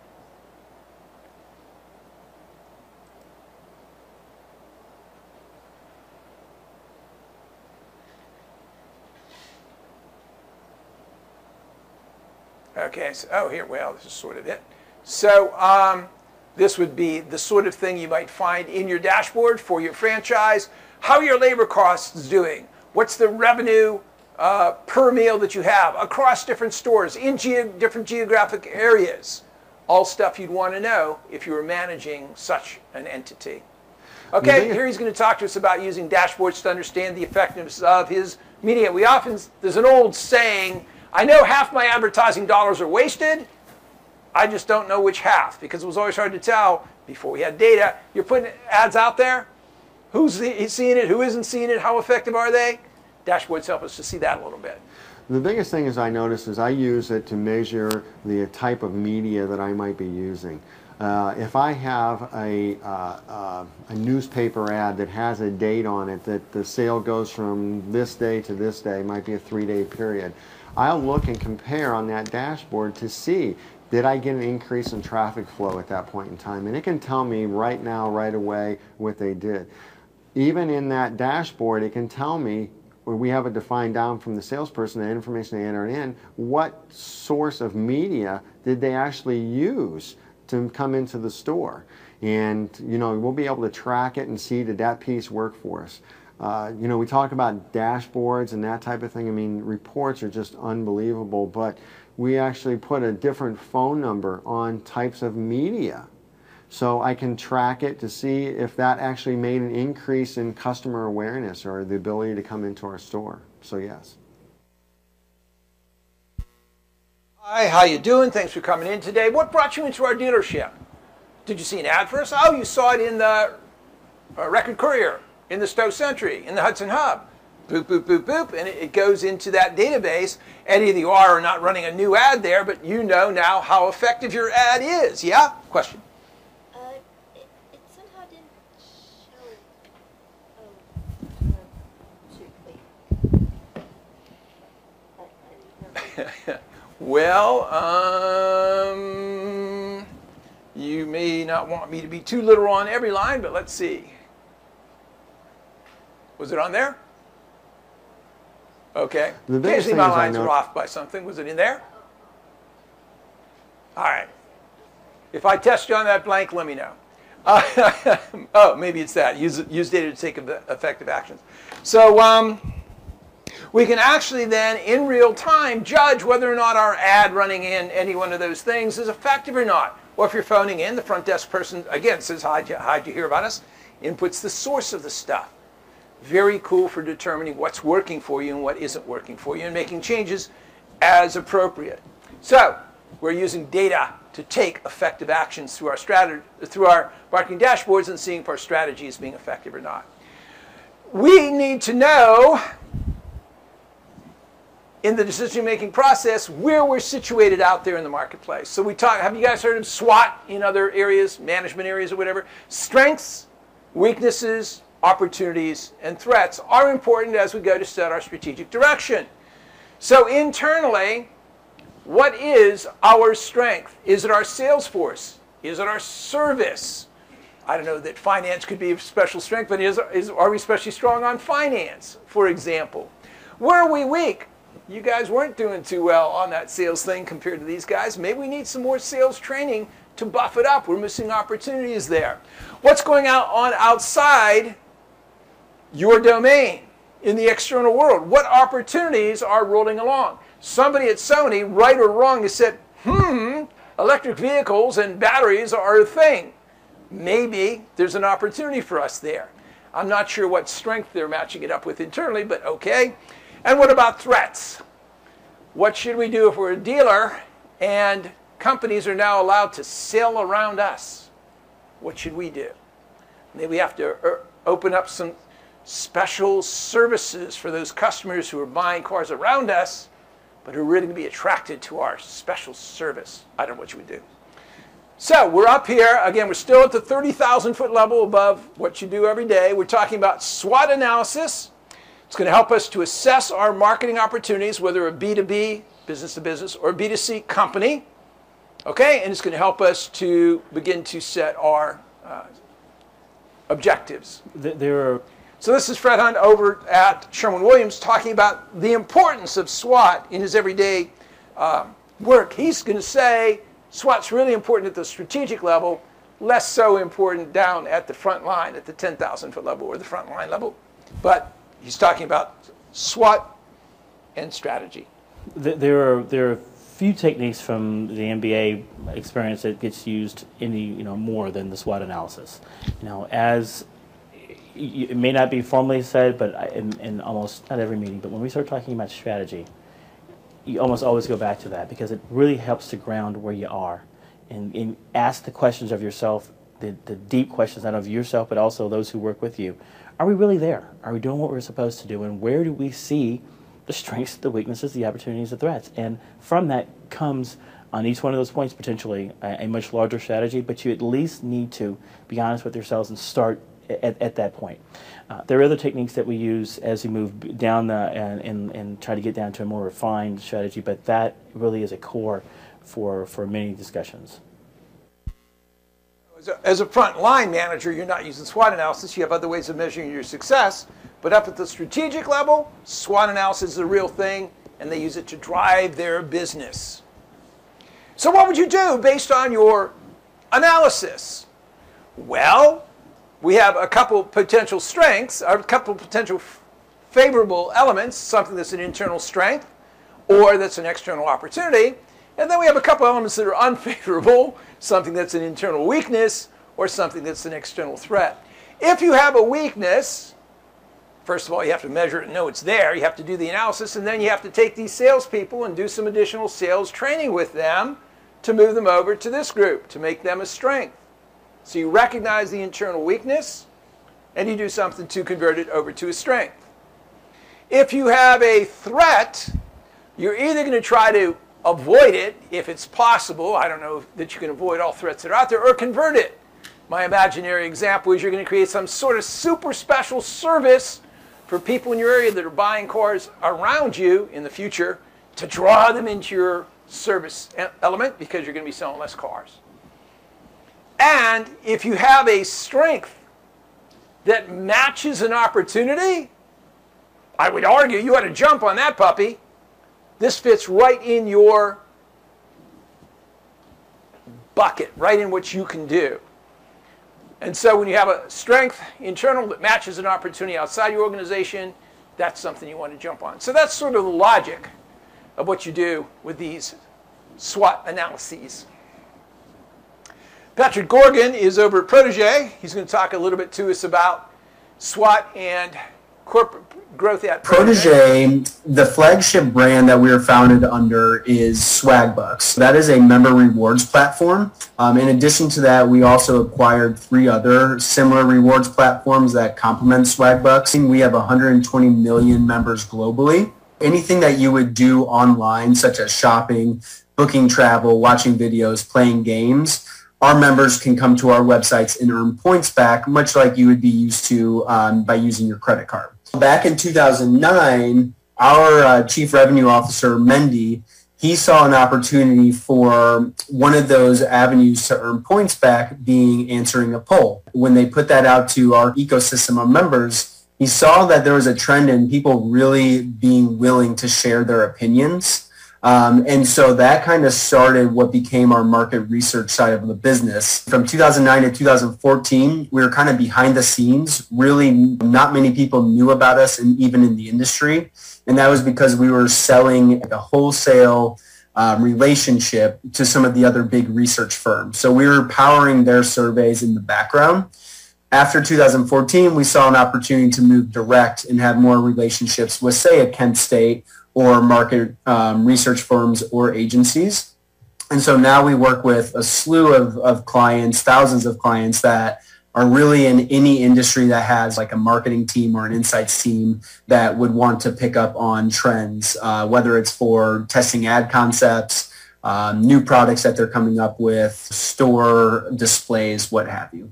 Okay, so, oh, here, well, this is sort of it. So um, this would be the sort of thing you might find in your dashboard for your franchise. How are your labor costs doing? What's the revenue uh, per meal that you have across different stores in ge different geographic areas? All stuff you'd want to know if you were managing such an entity. Okay, here he's going to talk to us about using dashboards to understand the effectiveness of his media. We often, there's an old saying, I know half my advertising dollars are wasted, I just don't know which half, because it was always hard to tell before we had data. You're putting ads out there, who's seeing it, who isn't seeing it, how effective are they? Dashboards help us to see that a little bit.
The biggest thing is I notice is I use it to measure the type of media that I might be using. Uh, if I have a, uh, uh, a newspaper ad that has a date on it that the sale goes from this day to this day, might be a three-day period, I'll look and compare on that dashboard to see, did I get an increase in traffic flow at that point in time? And it can tell me right now, right away, what they did. Even in that dashboard, it can tell me, where we have it defined down from the salesperson, the information they entered in, what source of media did they actually use to come into the store. And, you know, we'll be able to track it and see, did that piece work for us? Uh, you know, we talk about dashboards and that type of thing. I mean, reports are just unbelievable, but we actually put a different phone number on types of media So I can track it to see if that actually made an increase in customer awareness or the ability to come into our store. So yes.
Hi, how you doing? Thanks for coming in today. What brought you into our dealership? Did you see an ad for us? Oh, you saw it in the uh, Record Courier, in the Stowe Sentry, in the Hudson Hub. Boop, boop, boop, boop, and it, it goes into that database. And either you are or not running a new ad there, but you know now how effective your ad is. Yeah? Question?
Uh, it, it somehow didn't show. Oh, uh, shoot, wait. I, I never-
Well, um, you may not want me to be too literal on every line, but let's see. Was it on there? Okay.
The biggest
Occasionally
thing
my
is I
lines
know-
are off by something. Was it in there? All right. If I test you on that blank, let me know. Uh, oh, maybe it's that. Use, use data to take effective actions. So, um, we can actually then, in real time, judge whether or not our ad running in any one of those things is effective or not. Or if you're phoning in, the front desk person, again, says, how'd you, how'd you hear about us? Inputs the source of the stuff. Very cool for determining what's working for you and what isn't working for you and making changes as appropriate. So, we're using data to take effective actions through our, strategy, through our marketing dashboards and seeing if our strategy is being effective or not. We need to know in the decision-making process where we're situated out there in the marketplace. So we talk, have you guys heard of SWOT in other areas, management areas or whatever? Strengths, weaknesses, opportunities, and threats are important as we go to set our strategic direction. So internally, what is our strength? Is it our sales force? Is it our service? I don't know that finance could be of special strength, but is, is, are we especially strong on finance, for example? Where are we weak? You guys weren't doing too well on that sales thing compared to these guys. Maybe we need some more sales training to buff it up. We're missing opportunities there. What's going on outside your domain in the external world? What opportunities are rolling along? Somebody at Sony, right or wrong, has said, hmm, electric vehicles and batteries are a thing. Maybe there's an opportunity for us there. I'm not sure what strength they're matching it up with internally, but okay. And what about threats? What should we do if we're a dealer and companies are now allowed to sail around us? What should we do? Maybe we have to er, open up some special services for those customers who are buying cars around us, but who are really going to be attracted to our special service. I don't know what you would do. So we're up here. Again, we're still at the thirty thousand foot level above what you do every day. We're talking about SWOT analysis. It's going to help us to assess our marketing opportunities, whether a B two B, business to business, or a B two C company. Okay, and it's going to help us to begin to set our uh, objectives.
There are.
So this is Fred Hunt over at Sherwin-Williams talking about the importance of SWOT in his everyday uh, work. He's going to say SWOT's really important at the strategic level, less so important down at the front line, at the ten thousand foot level or the front line level. But he's talking about SWOT and strategy.
There are there are few techniques from the M B A experience that gets used any you know more than the SWOT analysis. You know, as it may not be formally said, but in, in almost not every meeting, but when we start talking about strategy, you almost always go back to that because it really helps to ground where you are and, and ask the questions of yourself, the, the deep questions not of yourself, but also those who work with you. Are we really there? Are we doing what we're supposed to do? And where do we see the strengths, the weaknesses, the opportunities, the threats? And from that comes, on each one of those points, potentially a, a much larger strategy, but you at least need to be honest with yourselves and start at, at that point. Uh, there are other techniques that we use as we move down the, and, and, and try to get down to a more refined strategy, but that really is a core for, for many discussions.
As a, as a front line manager, you're not using SWOT analysis. You have other ways of measuring your success. But up at the strategic level, SWOT analysis is a real thing, and they use it to drive their business. So what would you do based on your analysis? Well, we have a couple potential strengths, or a couple potential favorable elements, something that's an internal strength or that's an external opportunity. And then we have a couple elements that are unfavorable, something that's an internal weakness or something that's an external threat. If you have a weakness, first of all, you have to measure it and know it's there. You have to do the analysis, and then you have to take these salespeople and do some additional sales training with them to move them over to this group, to make them a strength. So you recognize the internal weakness, and you do something to convert it over to a strength. If you have a threat, you're either going to try to avoid it, if it's possible. I don't know that you can avoid all threats that are out there, or convert it. My imaginary example is you're going to create some sort of super special service for people in your area that are buying cars around you in the future to draw them into your service element because you're going to be selling less cars. And if you have a strength that matches an opportunity, I would argue you ought to jump on that puppy. This fits right in your bucket, right in what you can do. And so when you have a strength internal that matches an opportunity outside your organization, that's something you want to jump on. So that's sort of the logic of what you do with these SWOT analyses. Patrick Gorgon is over at Protege. He's going to talk a little bit to us about SWOT and corporate growth at Protege.
Protege, the flagship brand that we are founded under is Swagbucks. That is a member rewards platform. Um, in addition to that, we also acquired three other similar rewards platforms that complement Swagbucks. We have one hundred twenty million members globally. Anything that you would do online, such as shopping, booking travel, watching videos, playing games, our members can come to our websites and earn points back, much like you would be used to um, by using your credit card. Back in two thousand nine, our uh, Chief Revenue Officer, Mendy, he saw an opportunity for one of those avenues to earn points back being answering a poll. When they put that out to our ecosystem of members, he saw that there was a trend in people really being willing to share their opinions. Um, and so that kind of started what became our market research side of the business. From two thousand nine to two thousand fourteen, we were kind of behind the scenes. Really, not many people knew about us, and even in the industry. And that was because we were selling a wholesale um, relationship to some of the other big research firms. So we were powering their surveys in the background. After two thousand fourteen, we saw an opportunity to move direct and have more relationships with, say, a Kent State or market um, research firms or agencies. And so now we work with a slew of, of clients, thousands of clients that are really in any industry that has like a marketing team or an insights team that would want to pick up on trends, uh, whether it's for testing ad concepts, um, new products that they're coming up with, store displays, what have you.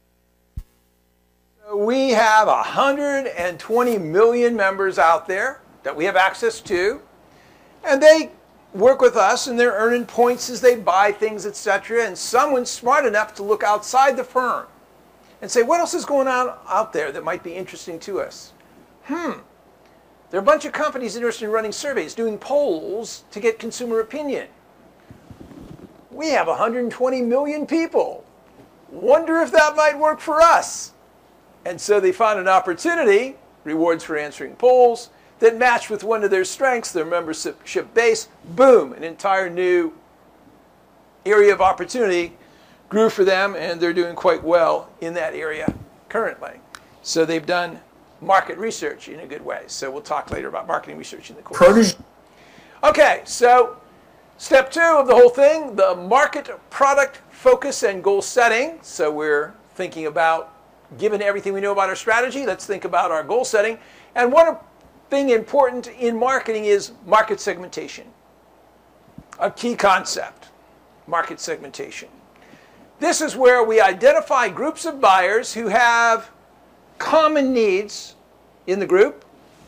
We have one hundred twenty million members out there that we have access to, and they work with us and they're earning points as they buy things, et cetera. And someone's smart enough to look outside the firm and say, what else is going on out there that might be interesting to us? Hmm, there are a bunch of companies interested in running surveys, doing polls to get consumer opinion. We have one hundred twenty million people. Wonder if that might work for us. And so they found an opportunity, rewards for answering polls, that matched with one of their strengths, their membership base. Boom, an entire new area of opportunity grew for them, and they're doing quite well in that area currently. So they've done market research in a good way. So we'll talk later about marketing research in the course. Okay, so step two of the whole thing, the market, product, focus, and goal setting. So we're thinking about, given everything we know about our strategy, let's think about our goal setting. And one thing important in marketing is market segmentation. A key concept, market segmentation. This is where we identify groups of buyers who have common needs in the group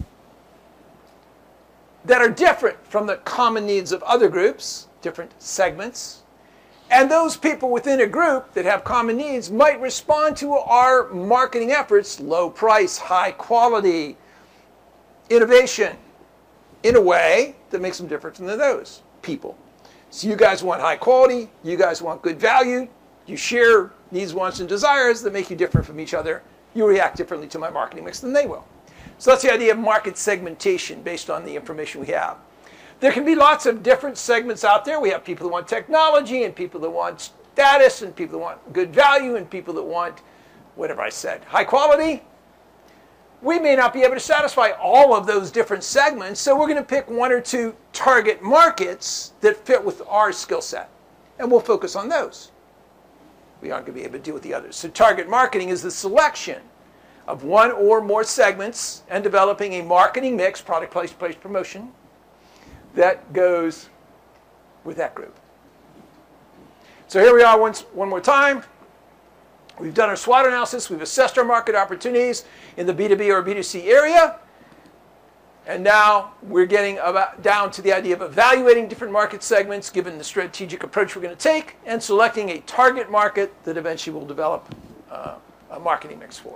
that are different from the common needs of other groups, different segments. And those people within a group that have common needs might respond to our marketing efforts, low price, high quality, innovation, in a way that makes them different from those people. So you guys want high quality, you guys want good value, you share needs, wants, and desires that make you different from each other. You react differently to my marketing mix than they will. So that's the idea of market segmentation based on the information we have. There can be lots of different segments out there. We have people that want technology and people that want status and people that want good value and people that want, whatever I said, high quality. We may not be able to satisfy all of those different segments, so we're going to pick one or two target markets that fit with our skill set, and we'll focus on those. We aren't going to be able to deal with the others. So target marketing is the selection of one or more segments and developing a marketing mix, product, place, place, promotion, that goes with that group. So here we are once, one more time. We've done our SWOT analysis. We've assessed our market opportunities in the B two B or B two C area. And now we're getting about down to the idea of evaluating different market segments given the strategic approach we're going to take and selecting a target market that eventually we'll develop uh, a marketing mix for.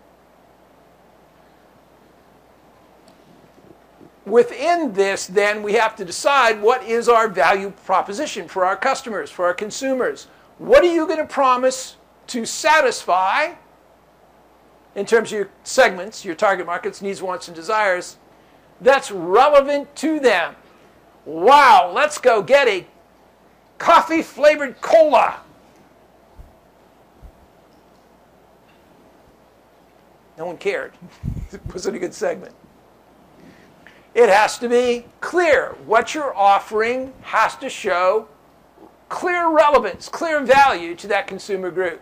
Within this, then, we have to decide what is our value proposition for our customers, for our consumers. What are you going to promise to satisfy in terms of your segments, your target markets, needs, wants, and desires, that's relevant to them? Wow, let's go get a coffee-flavored cola. No one cared. It wasn't a good segment. It has to be clear. What you're offering has to show clear relevance, clear value to that consumer group.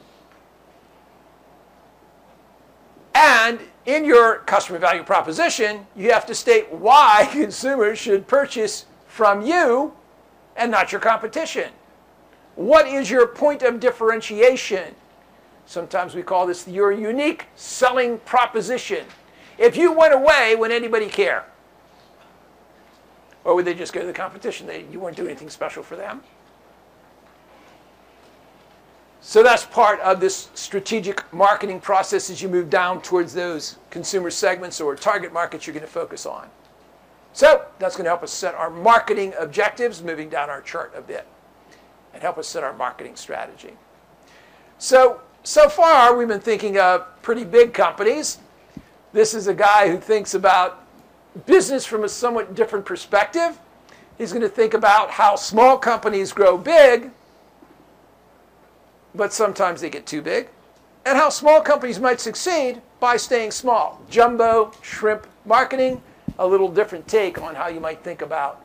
And in your customer value proposition, you have to state why consumers should purchase from you and not your competition. What is your point of differentiation? Sometimes we call this your unique selling proposition. If you went away, would anybody care? Or would they just go to the competition? They, you weren't doing anything special for them. So that's part of this strategic marketing process as you move down towards those consumer segments or target markets you're going to focus on. So that's going to help us set our marketing objectives, moving down our chart a bit, and help us set our marketing strategy. So, so far we've been thinking of pretty big companies. This is a guy who thinks about business from a somewhat different perspective. He's going to think about how small companies grow big, but sometimes they get too big, and how small companies might succeed by staying small. Jumbo shrimp marketing, a little different take on how you might think about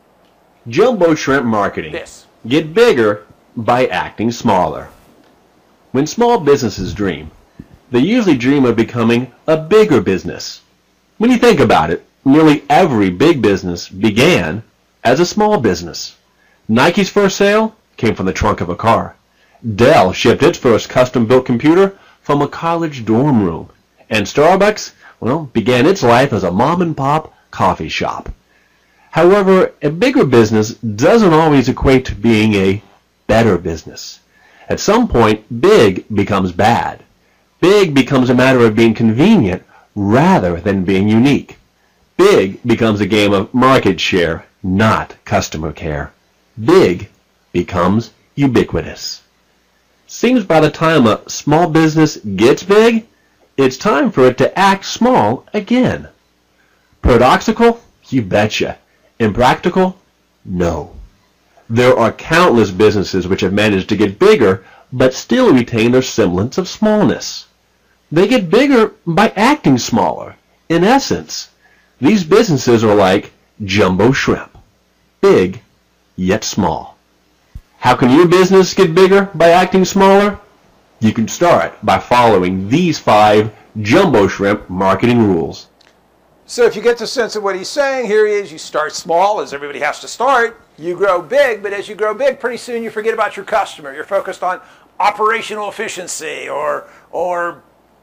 Jumbo shrimp marketing.
this.
Get bigger by acting smaller. When small businesses dream, they usually dream of becoming a bigger business. When you think about it, nearly every big business began as a small business. Nike's first sale came from the trunk of a car. Dell shipped its first custom-built computer from a college dorm room. And Starbucks, well, began its life as a mom-and-pop coffee shop. However, a bigger business doesn't always equate to being a better business. At some point, big becomes bad. Big becomes a matter of being convenient rather than being unique. Big becomes a game of market share, not customer care. Big becomes ubiquitous. Seems by the time a small business gets big, it's time for it to act small again. Paradoxical? You betcha. Impractical? No. There are countless businesses which have managed to get bigger, but still retain their semblance of smallness. They get bigger by acting smaller. In essence, these businesses are like jumbo shrimp. Big, yet small. How can your business get bigger by acting smaller? You can start by following these five jumbo shrimp marketing rules.
So if you get the sense of what he's saying, here he is, you start small, as everybody has to start. You grow big, but as you grow big, pretty soon you forget about your customer. You're focused on operational efficiency or, or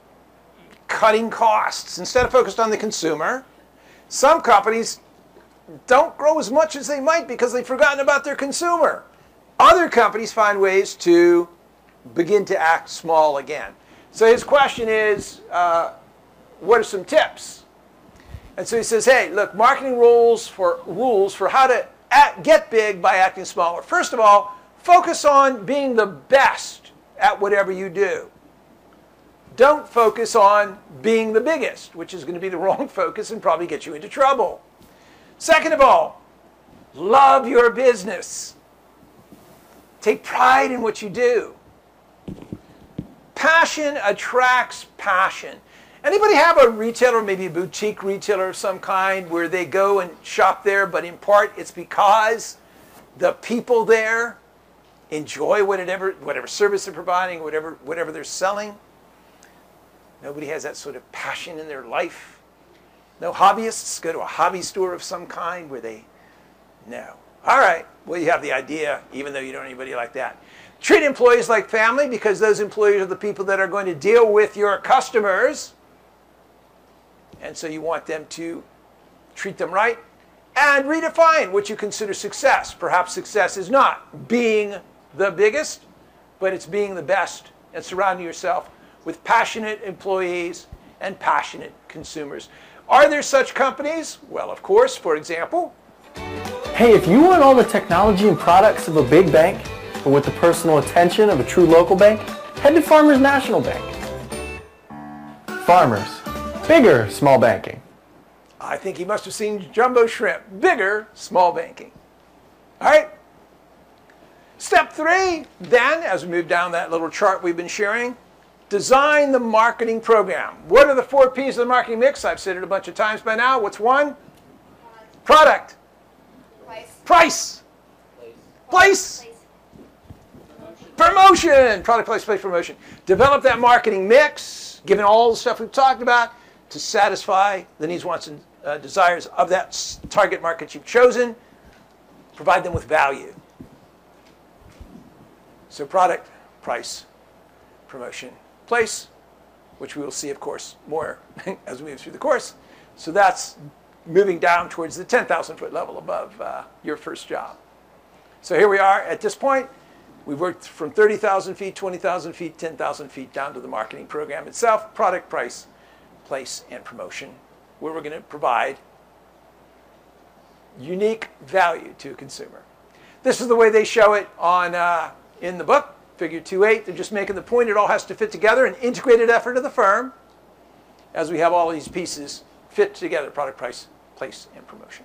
cutting costs instead of focused on the consumer. Some companies don't grow as much as they might because they've forgotten about their consumer. Other companies find ways to begin to act small again. So his question is, uh, what are some tips? And so he says, hey, look, marketing rules for rules for how to act, get big by acting smaller. First of all, focus on being the best at whatever you do. Don't focus on being the biggest, which is going to be the wrong focus and probably get you into trouble. Second of all, love your business. Take pride in what you do. Passion attracts passion. Anybody have a retailer, maybe a boutique retailer of some kind, where they go and shop there, but in part it's because the people there enjoy whatever, whatever service they're providing, whatever, whatever they're selling? Nobody has that sort of passion in their life. No hobbyists go to a hobby store of some kind where they, no. All right, well, you have the idea, even though you don't know anybody like that. Treat employees like family, because those employees are the people that are going to deal with your customers. And so you want them to treat them right. And redefine what you consider success. Perhaps success is not being the biggest, but it's being the best and surrounding yourself with passionate employees and passionate consumers. Are there such companies? Well, of course, for example.
Hey, if you want all the technology and products of a big bank, but with the personal attention of a true local bank, head to Farmers National Bank. Farmers. Bigger small banking.
I think he must have seen Jumbo Shrimp. Bigger small banking. All right? Step three, then, as we move down that little chart we've been sharing, design the marketing program. What are the four P's of the marketing mix? I've said it a bunch of times by now. What's one? Product.
Price.
Price. Place. Promotion. Product, place, place, promotion. Develop that marketing mix, given all the stuff we've talked about, to satisfy the needs, wants, and uh, desires of that target market you've chosen. Provide them with value. So product, price, promotion, place, which we will see, of course, more as we move through the course. So that's moving down towards the ten thousand foot level above uh, your first job. So here we are at this point. We've worked from thirty thousand feet, twenty thousand feet, ten thousand feet down to the marketing program itself, product, price, place, and promotion, where we're going to provide unique value to a consumer. This is the way they show it on uh, in the book, figure two eight. They're just making the point it all has to fit together, an integrated effort of the firm, as we have all these pieces fit together, product, price, place, and promotion.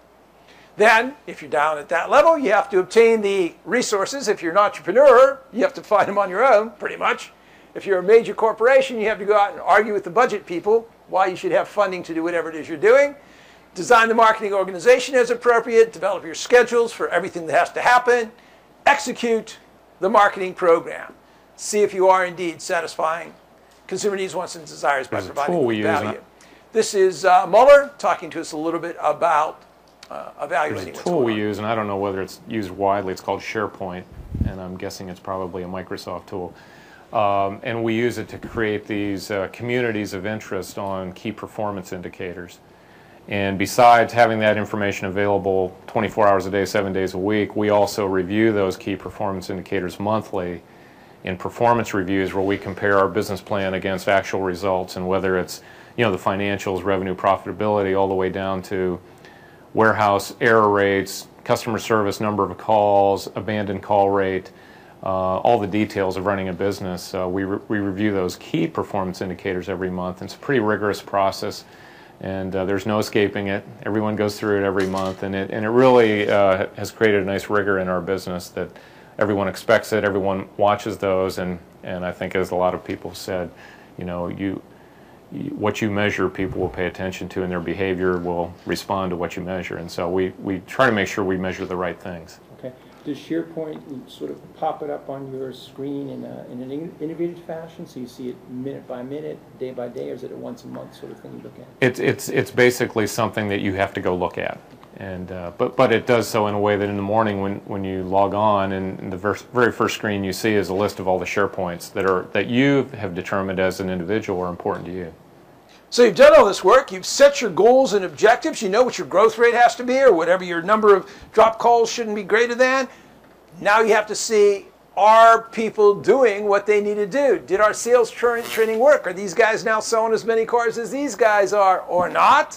Then, if you're down at that level, you have to obtain the resources. If you're an entrepreneur, you have to find them on your own, pretty much. If you're a major corporation, you have to go out and argue with the budget people why you should have funding to do whatever it is you're doing. Design the marketing organization as appropriate. Develop your schedules for everything that has to happen. Execute the marketing program. See if you are indeed satisfying consumer needs, wants, and desires by
There's a
providing
tool we use, and
value. This is uh, Mueller talking to us a little bit about uh, evaluating
There's a
what's
tool
going
we
on.
use, and I don't know whether it's used widely. It's called SharePoint, and I'm guessing it's probably a Microsoft tool. Um, and we use it to create these uh, communities of interest on key performance indicators. And besides having that information available twenty-four hours a day, seven days a week, we also review those key performance indicators monthly in performance reviews where we compare our business plan against actual results, and whether it's, you know, the financials, revenue, profitability, all the way down to warehouse error rates, customer service, number of calls, abandoned call rate, uh, all the details of running a business. Uh, we, re we review those key performance indicators every month. It's a pretty rigorous process, and uh, there's no escaping it. Everyone goes through it every month, and it, and it really uh, has created a nice rigor in our business that everyone expects it, everyone watches those, and, and I think, as a lot of people said, you know, you, you what you measure, people will pay attention to, and their behavior will respond to what you measure. And so we, we try to make sure we measure the right things.
Okay. Does SharePoint sort of pop it up on your screen in, a, in an integrated fashion, so you see it minute by minute, day by day, or is it a once a month sort of thing you look at?
It's, it's, it's basically something that you have to go look at. And, uh, but, but it does so in a way that in the morning when, when you log on, and, and the ver very first screen you see is a list of all the SharePoints that, are, that you have determined as an individual are important to you.
So you've done all this work, you've set your goals and objectives, you know what your growth rate has to be, or whatever your number of drop calls shouldn't be greater than. Now you have to see, are people doing what they need to do? Did our sales tra training work? Are these guys now selling as many cars as these guys are, or not?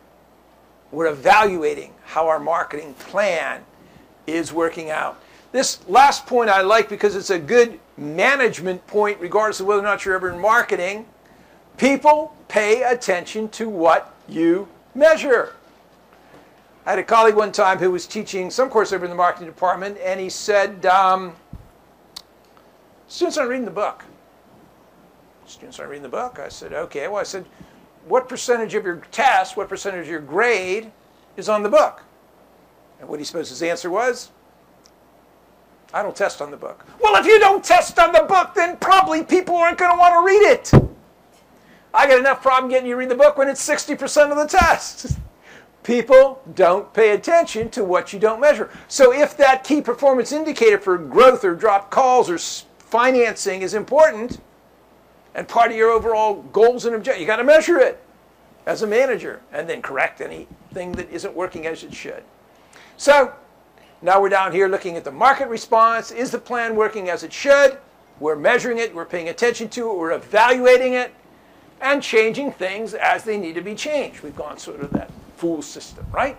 We're evaluating how our marketing plan is working out. This last point I like because it's a good management point regardless of whether or not you're ever in marketing. People pay attention to what you measure. I had a colleague one time who was teaching some course over in the marketing department, and he said, um, students aren't reading the book. Students aren't reading the book. I said, okay. Well, I said, what percentage of your test, what percentage of your grade is on the book? And what do you suppose his answer was? I don't test on the book. Well, if you don't test on the book, then probably people aren't going to want to read it. I got enough problem getting you to read the book when it's sixty percent of the test. People don't pay attention to what you don't measure. So if that key performance indicator for growth or dropped calls or financing is important and part of your overall goals and objectives, you got to measure it as a manager and then correct anything that isn't working as it should. So now we're down here looking at the market response. Is the plan working as it should? We're measuring it. We're paying attention to it. We're evaluating it and changing things as they need to be changed. We've gone sort of that fool system, right?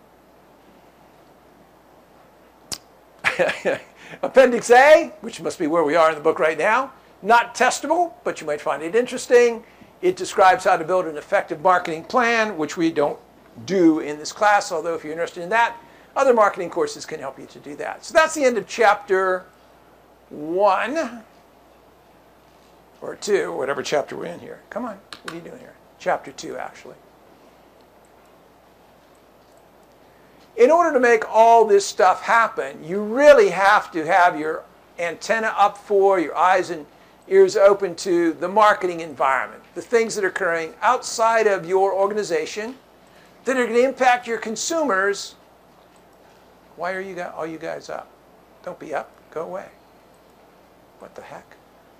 Appendix A, which must be where we are in the book right now, not testable, but you might find it interesting. It describes how to build an effective marketing plan, which we don't do in this class, although if you're interested in that, other marketing courses can help you to do that. So that's the end of chapter one, or two, or whatever chapter we're in here. Come on, what are you doing here? Chapter two, actually. In order to make all this stuff happen, you really have to have your antenna up for, your eyes and ears open to the marketing environment, the things that are occurring outside of your organization that are going to impact your consumers. Why are you guys, all you guys up? Don't be up. Go away. What the heck?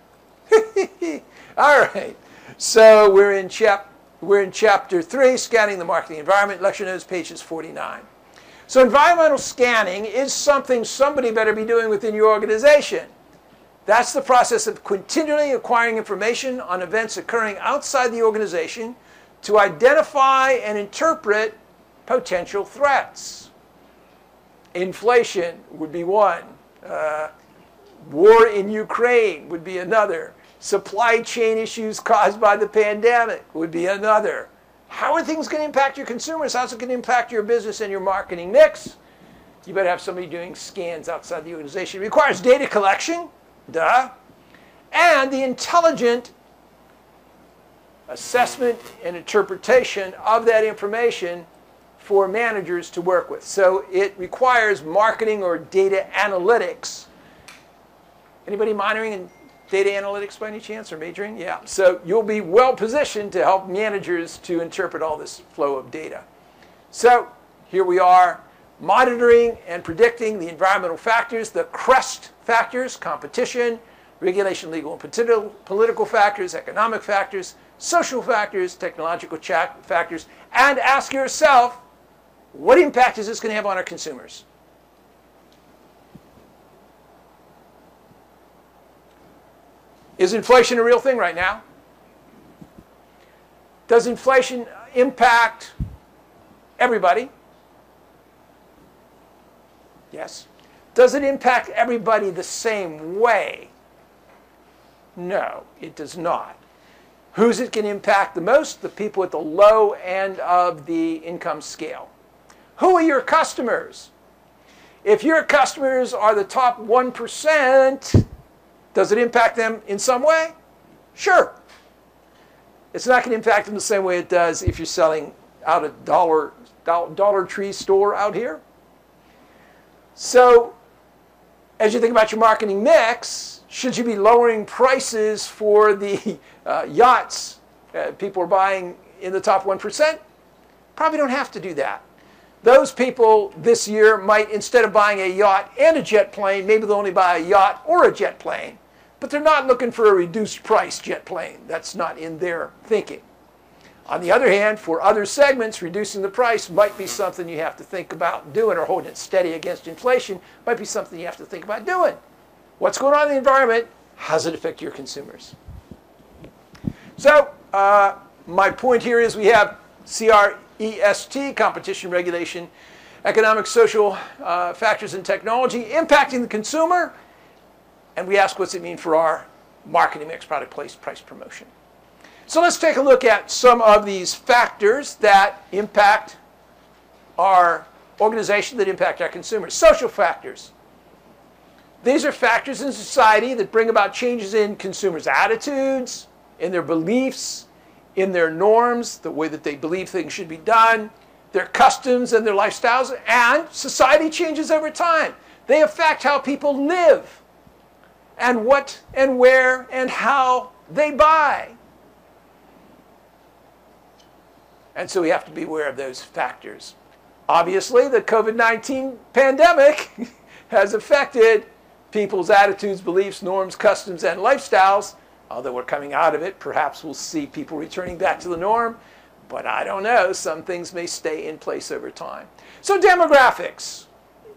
All right. So we're in chap we're in chapter three, scanning the marketing environment. Lecture notes, pages forty-nine. So environmental scanning is something somebody better be doing within your organization. That's the process of continually acquiring information on events occurring outside the organization to identify and interpret potential threats. Inflation would be one. Uh, war in Ukraine would be another. Supply chain issues caused by the pandemic would be another. How are things going to impact your consumers? How's it going to impact your business and your marketing mix? You better have somebody doing scans outside the organization. It requires data collection, duh, and the intelligent assessment and interpretation of that information for managers to work with. So it requires marketing or data analytics. Anybody minoring in data analytics by any chance, or majoring? Yeah. So you'll be well positioned to help managers to interpret all this flow of data. So here we are, monitoring and predicting the environmental factors, the CREST factors: competition, regulation, legal and political, political factors, economic factors, social factors, technological factors, and ask yourself, what impact is this going to have on our consumers? Is inflation a real thing right now? Does inflation impact everybody? Yes. Does it impact everybody the same way? No, it does not. Who's it going to impact the most? The people at the low end of the income scale. Who are your customers? If your customers are the top one percent, does it impact them in some way? Sure. It's not going to impact them the same way it does if you're selling out a Dollar, Dollar Tree store out here. So as you think about your marketing mix, should you be lowering prices for the uh, yachts uh, people are buying in the top one percent? Probably don't have to do that. Those people this year might, instead of buying a yacht and a jet plane, maybe they'll only buy a yacht or a jet plane. But they're not looking for a reduced price jet plane. That's not in their thinking. On the other hand, for other segments, reducing the price might be something you have to think about doing, or holding it steady against inflation might be something you have to think about doing. What's going on in the environment? How does it affect your consumers? So uh, my point here is we have C R E S T, competition, regulation, economic, social uh, factors, and technology impacting the consumer. And we ask, what's it mean for our marketing mix, product, place, price, promotion? So let's take a look at some of these factors that impact our organization that impact our consumers. Social factors. These are factors in society that bring about changes in consumers' attitudes, in their beliefs, in their norms, the way that they believe things should be done, their customs and their lifestyles, and society changes over time. They affect how people live and what and where and how they buy. And so we have to be aware of those factors. Obviously, the COVID nineteen pandemic has affected people's attitudes, beliefs, norms, customs, and lifestyles. Although we're coming out of it, perhaps we'll see people returning back to the norm. But I don't know. Some things may stay in place over time. So demographics.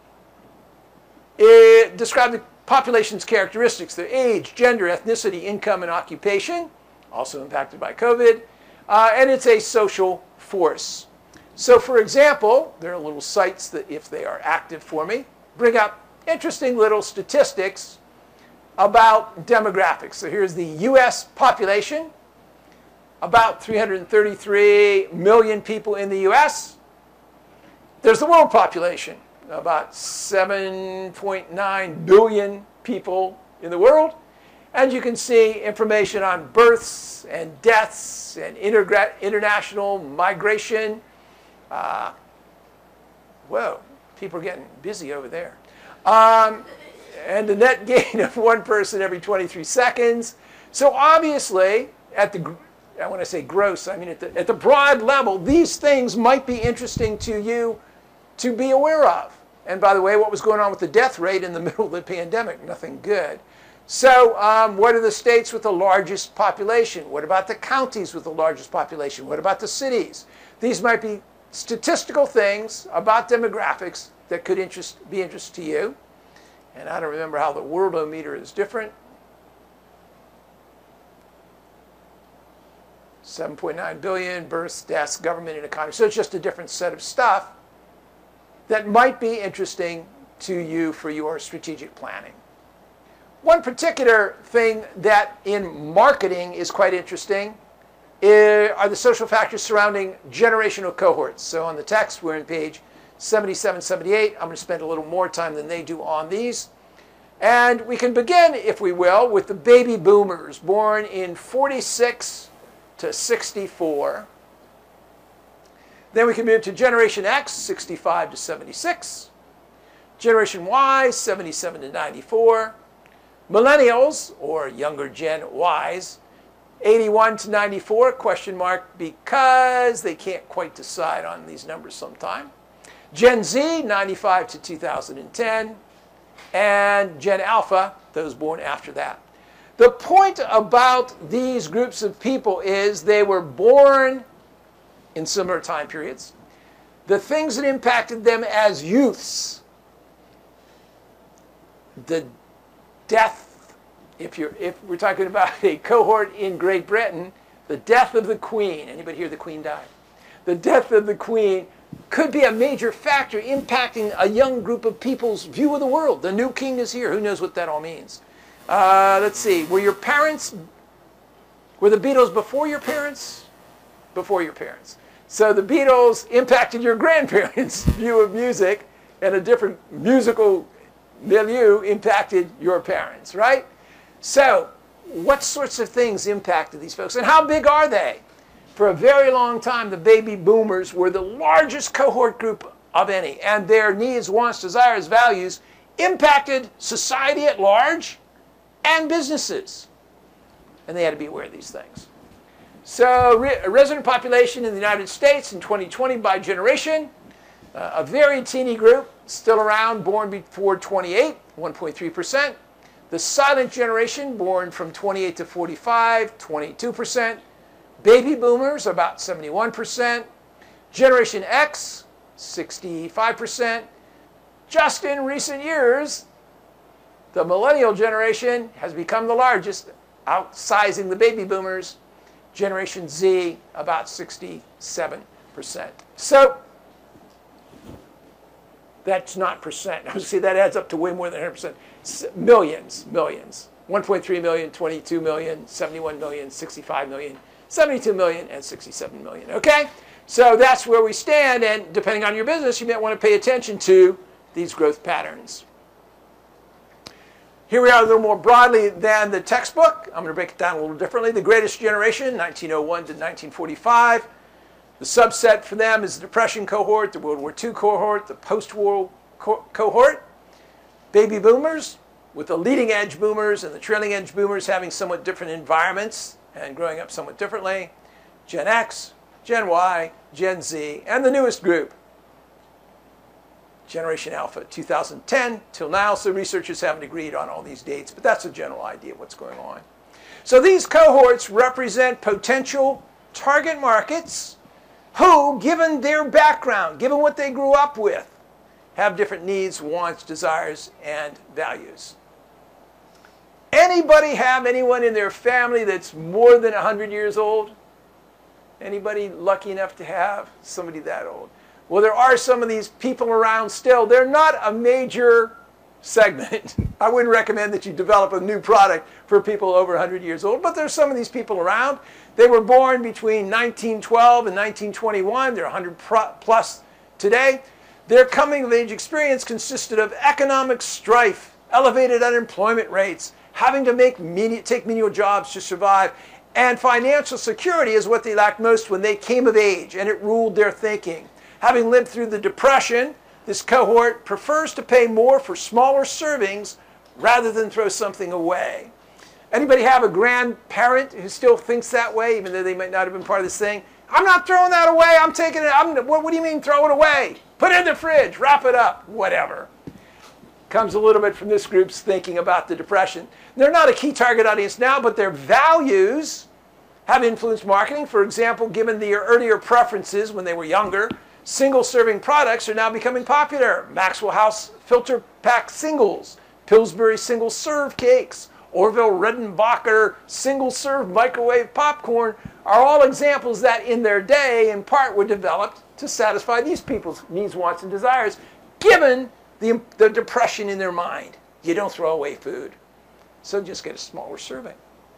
It describes the population's characteristics, their age, gender, ethnicity, income, and occupation, also impacted by COVID. Uh, and it's a social force. So for example, there are little sites that, if they are active for me, bring up interesting little statistics about demographics. So here's the U S population, about three hundred thirty-three million people in the U S. There's the world population, about seven point nine billion people in the world. And you can see information on births and deaths and intergra- international migration. Uh, whoa, people are getting busy over there. Um, and the net gain of one person every twenty-three seconds. So obviously, at the, when I say gross, I mean at the, at the broad level, these things might be interesting to you to be aware of. And by the way, what was going on with the death rate in the middle of the pandemic? Nothing good. So um, what are the states with the largest population? What about the counties with the largest population? What about the cities? These might be statistical things about demographics that could interest, be interest to you. And I don't remember how the worldometer is different. seven point nine billion, births, deaths, government, and economy. So it's just a different set of stuff that might be interesting to you for your strategic planning. One particular thing that in marketing is quite interesting are the social factors surrounding generational cohorts. So on the text, we're on page seventy-seven, seventy-eight. I'm going to spend a little more time than they do on these. And we can begin, if we will, with the baby boomers born in forty-six to sixty-four. Then we can move to Generation X, sixty-five to seventy-six. Generation Y, seventy-seven to ninety-four. Millennials, or younger Gen Ys, eighty-one to ninety-four, question mark, because they can't quite decide on these numbers sometime. Gen Z, ninety-five to two thousand ten. And Gen Alpha, those born after that. The point about these groups of people is they were born in similar time periods. The things that impacted them as youths, the death, if you're if we're talking about a cohort in Great Britain, the death of the Queen. Anybody hear the Queen died? The death of the Queen could be a major factor impacting a young group of people's view of the world. The new king is here. Who knows what that all means? Uh, let's see. Were your parents, were the Beatles before your parents? Before your parents. So the Beatles impacted your grandparents' view of music, and a different musical milieu impacted your parents, right? So what sorts of things impacted these folks, and how big are they? For a very long time, the baby boomers were the largest cohort group of any, and their needs, wants, desires, values impacted society at large and businesses. And they had to be aware of these things. So re resident population in the United States in twenty twenty by generation, uh, a very teeny group, still around, born before twenty-eight, one point three percent. The silent generation, born from twenty-eight to forty-five, twenty-two percent. Baby boomers, about seventy-one percent. Generation X, sixty-five percent. Just in recent years, the millennial generation has become the largest, outsizing the baby boomers. Generation Z, about sixty-seven percent. So that's not percent. See, that adds up to way more than one hundred percent. Millions, millions. one point three million, twenty-two million, seventy-one million, sixty-five million, seventy-two million, and sixty-seven million. Okay? So that's where we stand, and depending on your business, you might want to pay attention to these growth patterns. Here we are a little more broadly than the textbook. I'm going to break it down a little differently. The Greatest Generation, nineteen oh one to nineteen forty-five. The subset for them is the Depression cohort, the World War Two cohort, the post-war co cohort. Baby boomers, with the leading edge boomers and the trailing edge boomers having somewhat different environments and growing up somewhat differently. Gen X, Gen Y, Gen Z, and the newest group, Generation Alpha, two thousand ten till now. So researchers haven't agreed on all these dates, but that's a general idea of what's going on. So these cohorts represent potential target markets who, given their background, given what they grew up with, have different needs, wants, desires, and values. Anybody have anyone in their family that's more than one hundred years old? Anybody lucky enough to have somebody that old? Well, there are some of these people around still. They're not a major segment. I wouldn't recommend that you develop a new product for people over one hundred years old, but there's some of these people around. They were born between nineteen twelve and nineteen twenty-one. They're one hundred plus today. Their coming of age experience consisted of economic strife, elevated unemployment rates, having to make menial, take menial jobs to survive, and financial security is what they lacked most when they came of age, and it ruled their thinking. Having lived through the Depression, this cohort prefers to pay more for smaller servings rather than throw something away. Anybody have a grandparent who still thinks that way, even though they might not have been part of this thing? I'm not throwing that away. I'm taking it. I'm, what, what do you mean throw it away? Put it in the fridge. Wrap it up. Whatever. Comes a little bit from this group's thinking about the Depression. They're not a key target audience now, but their values have influenced marketing. For example, given their earlier preferences when they were younger, single-serving products are now becoming popular. Maxwell House filter pack singles, Pillsbury single-serve cakes, Orville Redenbacher single-serve microwave popcorn are all examples that in their day, in part, were developed to satisfy these people's needs, wants, and desires, given the, the depression in their mind. You don't throw away food, so just get a smaller serving.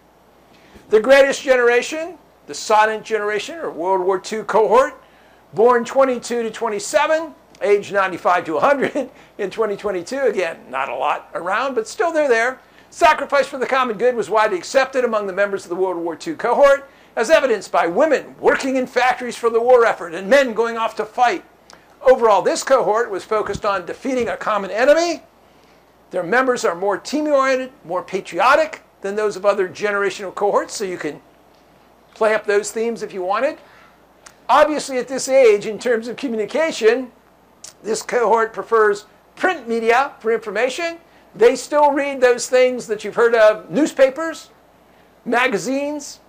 The Greatest Generation, the Silent Generation, or World War Two cohort, born twenty-two to twenty-seven, age ninety-five to one hundred in twenty twenty-two. Again, not a lot around, but still they're there. Sacrifice for the common good was widely accepted among the members of the World War Two cohort, as evidenced by women working in factories for the war effort and men going off to fight. Overall, this cohort was focused on defeating a common enemy. Their members are more team-oriented, more patriotic than those of other generational cohorts, so you can play up those themes if you wanted. Obviously, at this age, in terms of communication, this cohort prefers print media for information. They still read those things that you've heard of, newspapers, magazines,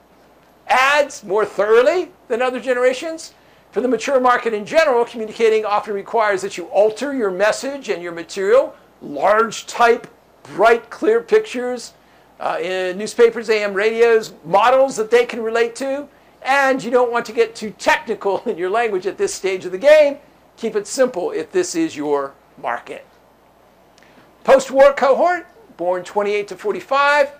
ads more thoroughly than other generations. For the mature market in general, communicating often requires that you alter your message and your material. Large type, bright, clear pictures uh, in newspapers, A M radios, models that they can relate to. And you don't want to get too technical in your language at this stage of the game. Keep it simple if this is your market. Post-war cohort, born twenty-eight to forty-five.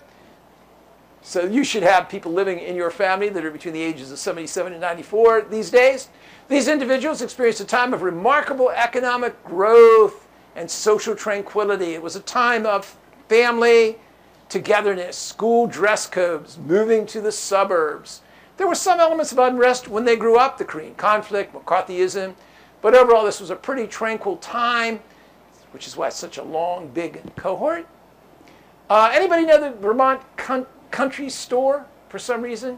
So you should have people living in your family that are between the ages of seventy-seven and ninety-four these days. These individuals experienced a time of remarkable economic growth and social tranquility. It was a time of family togetherness, school dress codes, moving to the suburbs. There were some elements of unrest when they grew up, the Korean conflict, McCarthyism, but overall this was a pretty tranquil time, which is why it's such a long, big cohort. Uh, anybody know the Vermont con country store for some reason?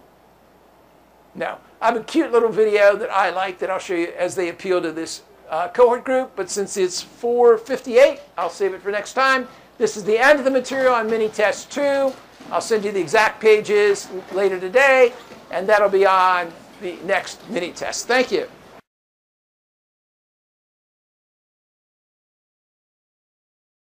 No. I have a cute little video that I like that I'll show you as they appeal to this uh, cohort group, but since it's four fifty-eight, I'll save it for next time. This is the end of the material on mini test two. I'll send you the exact pages later today, and that'll be on the next mini test. Thank you.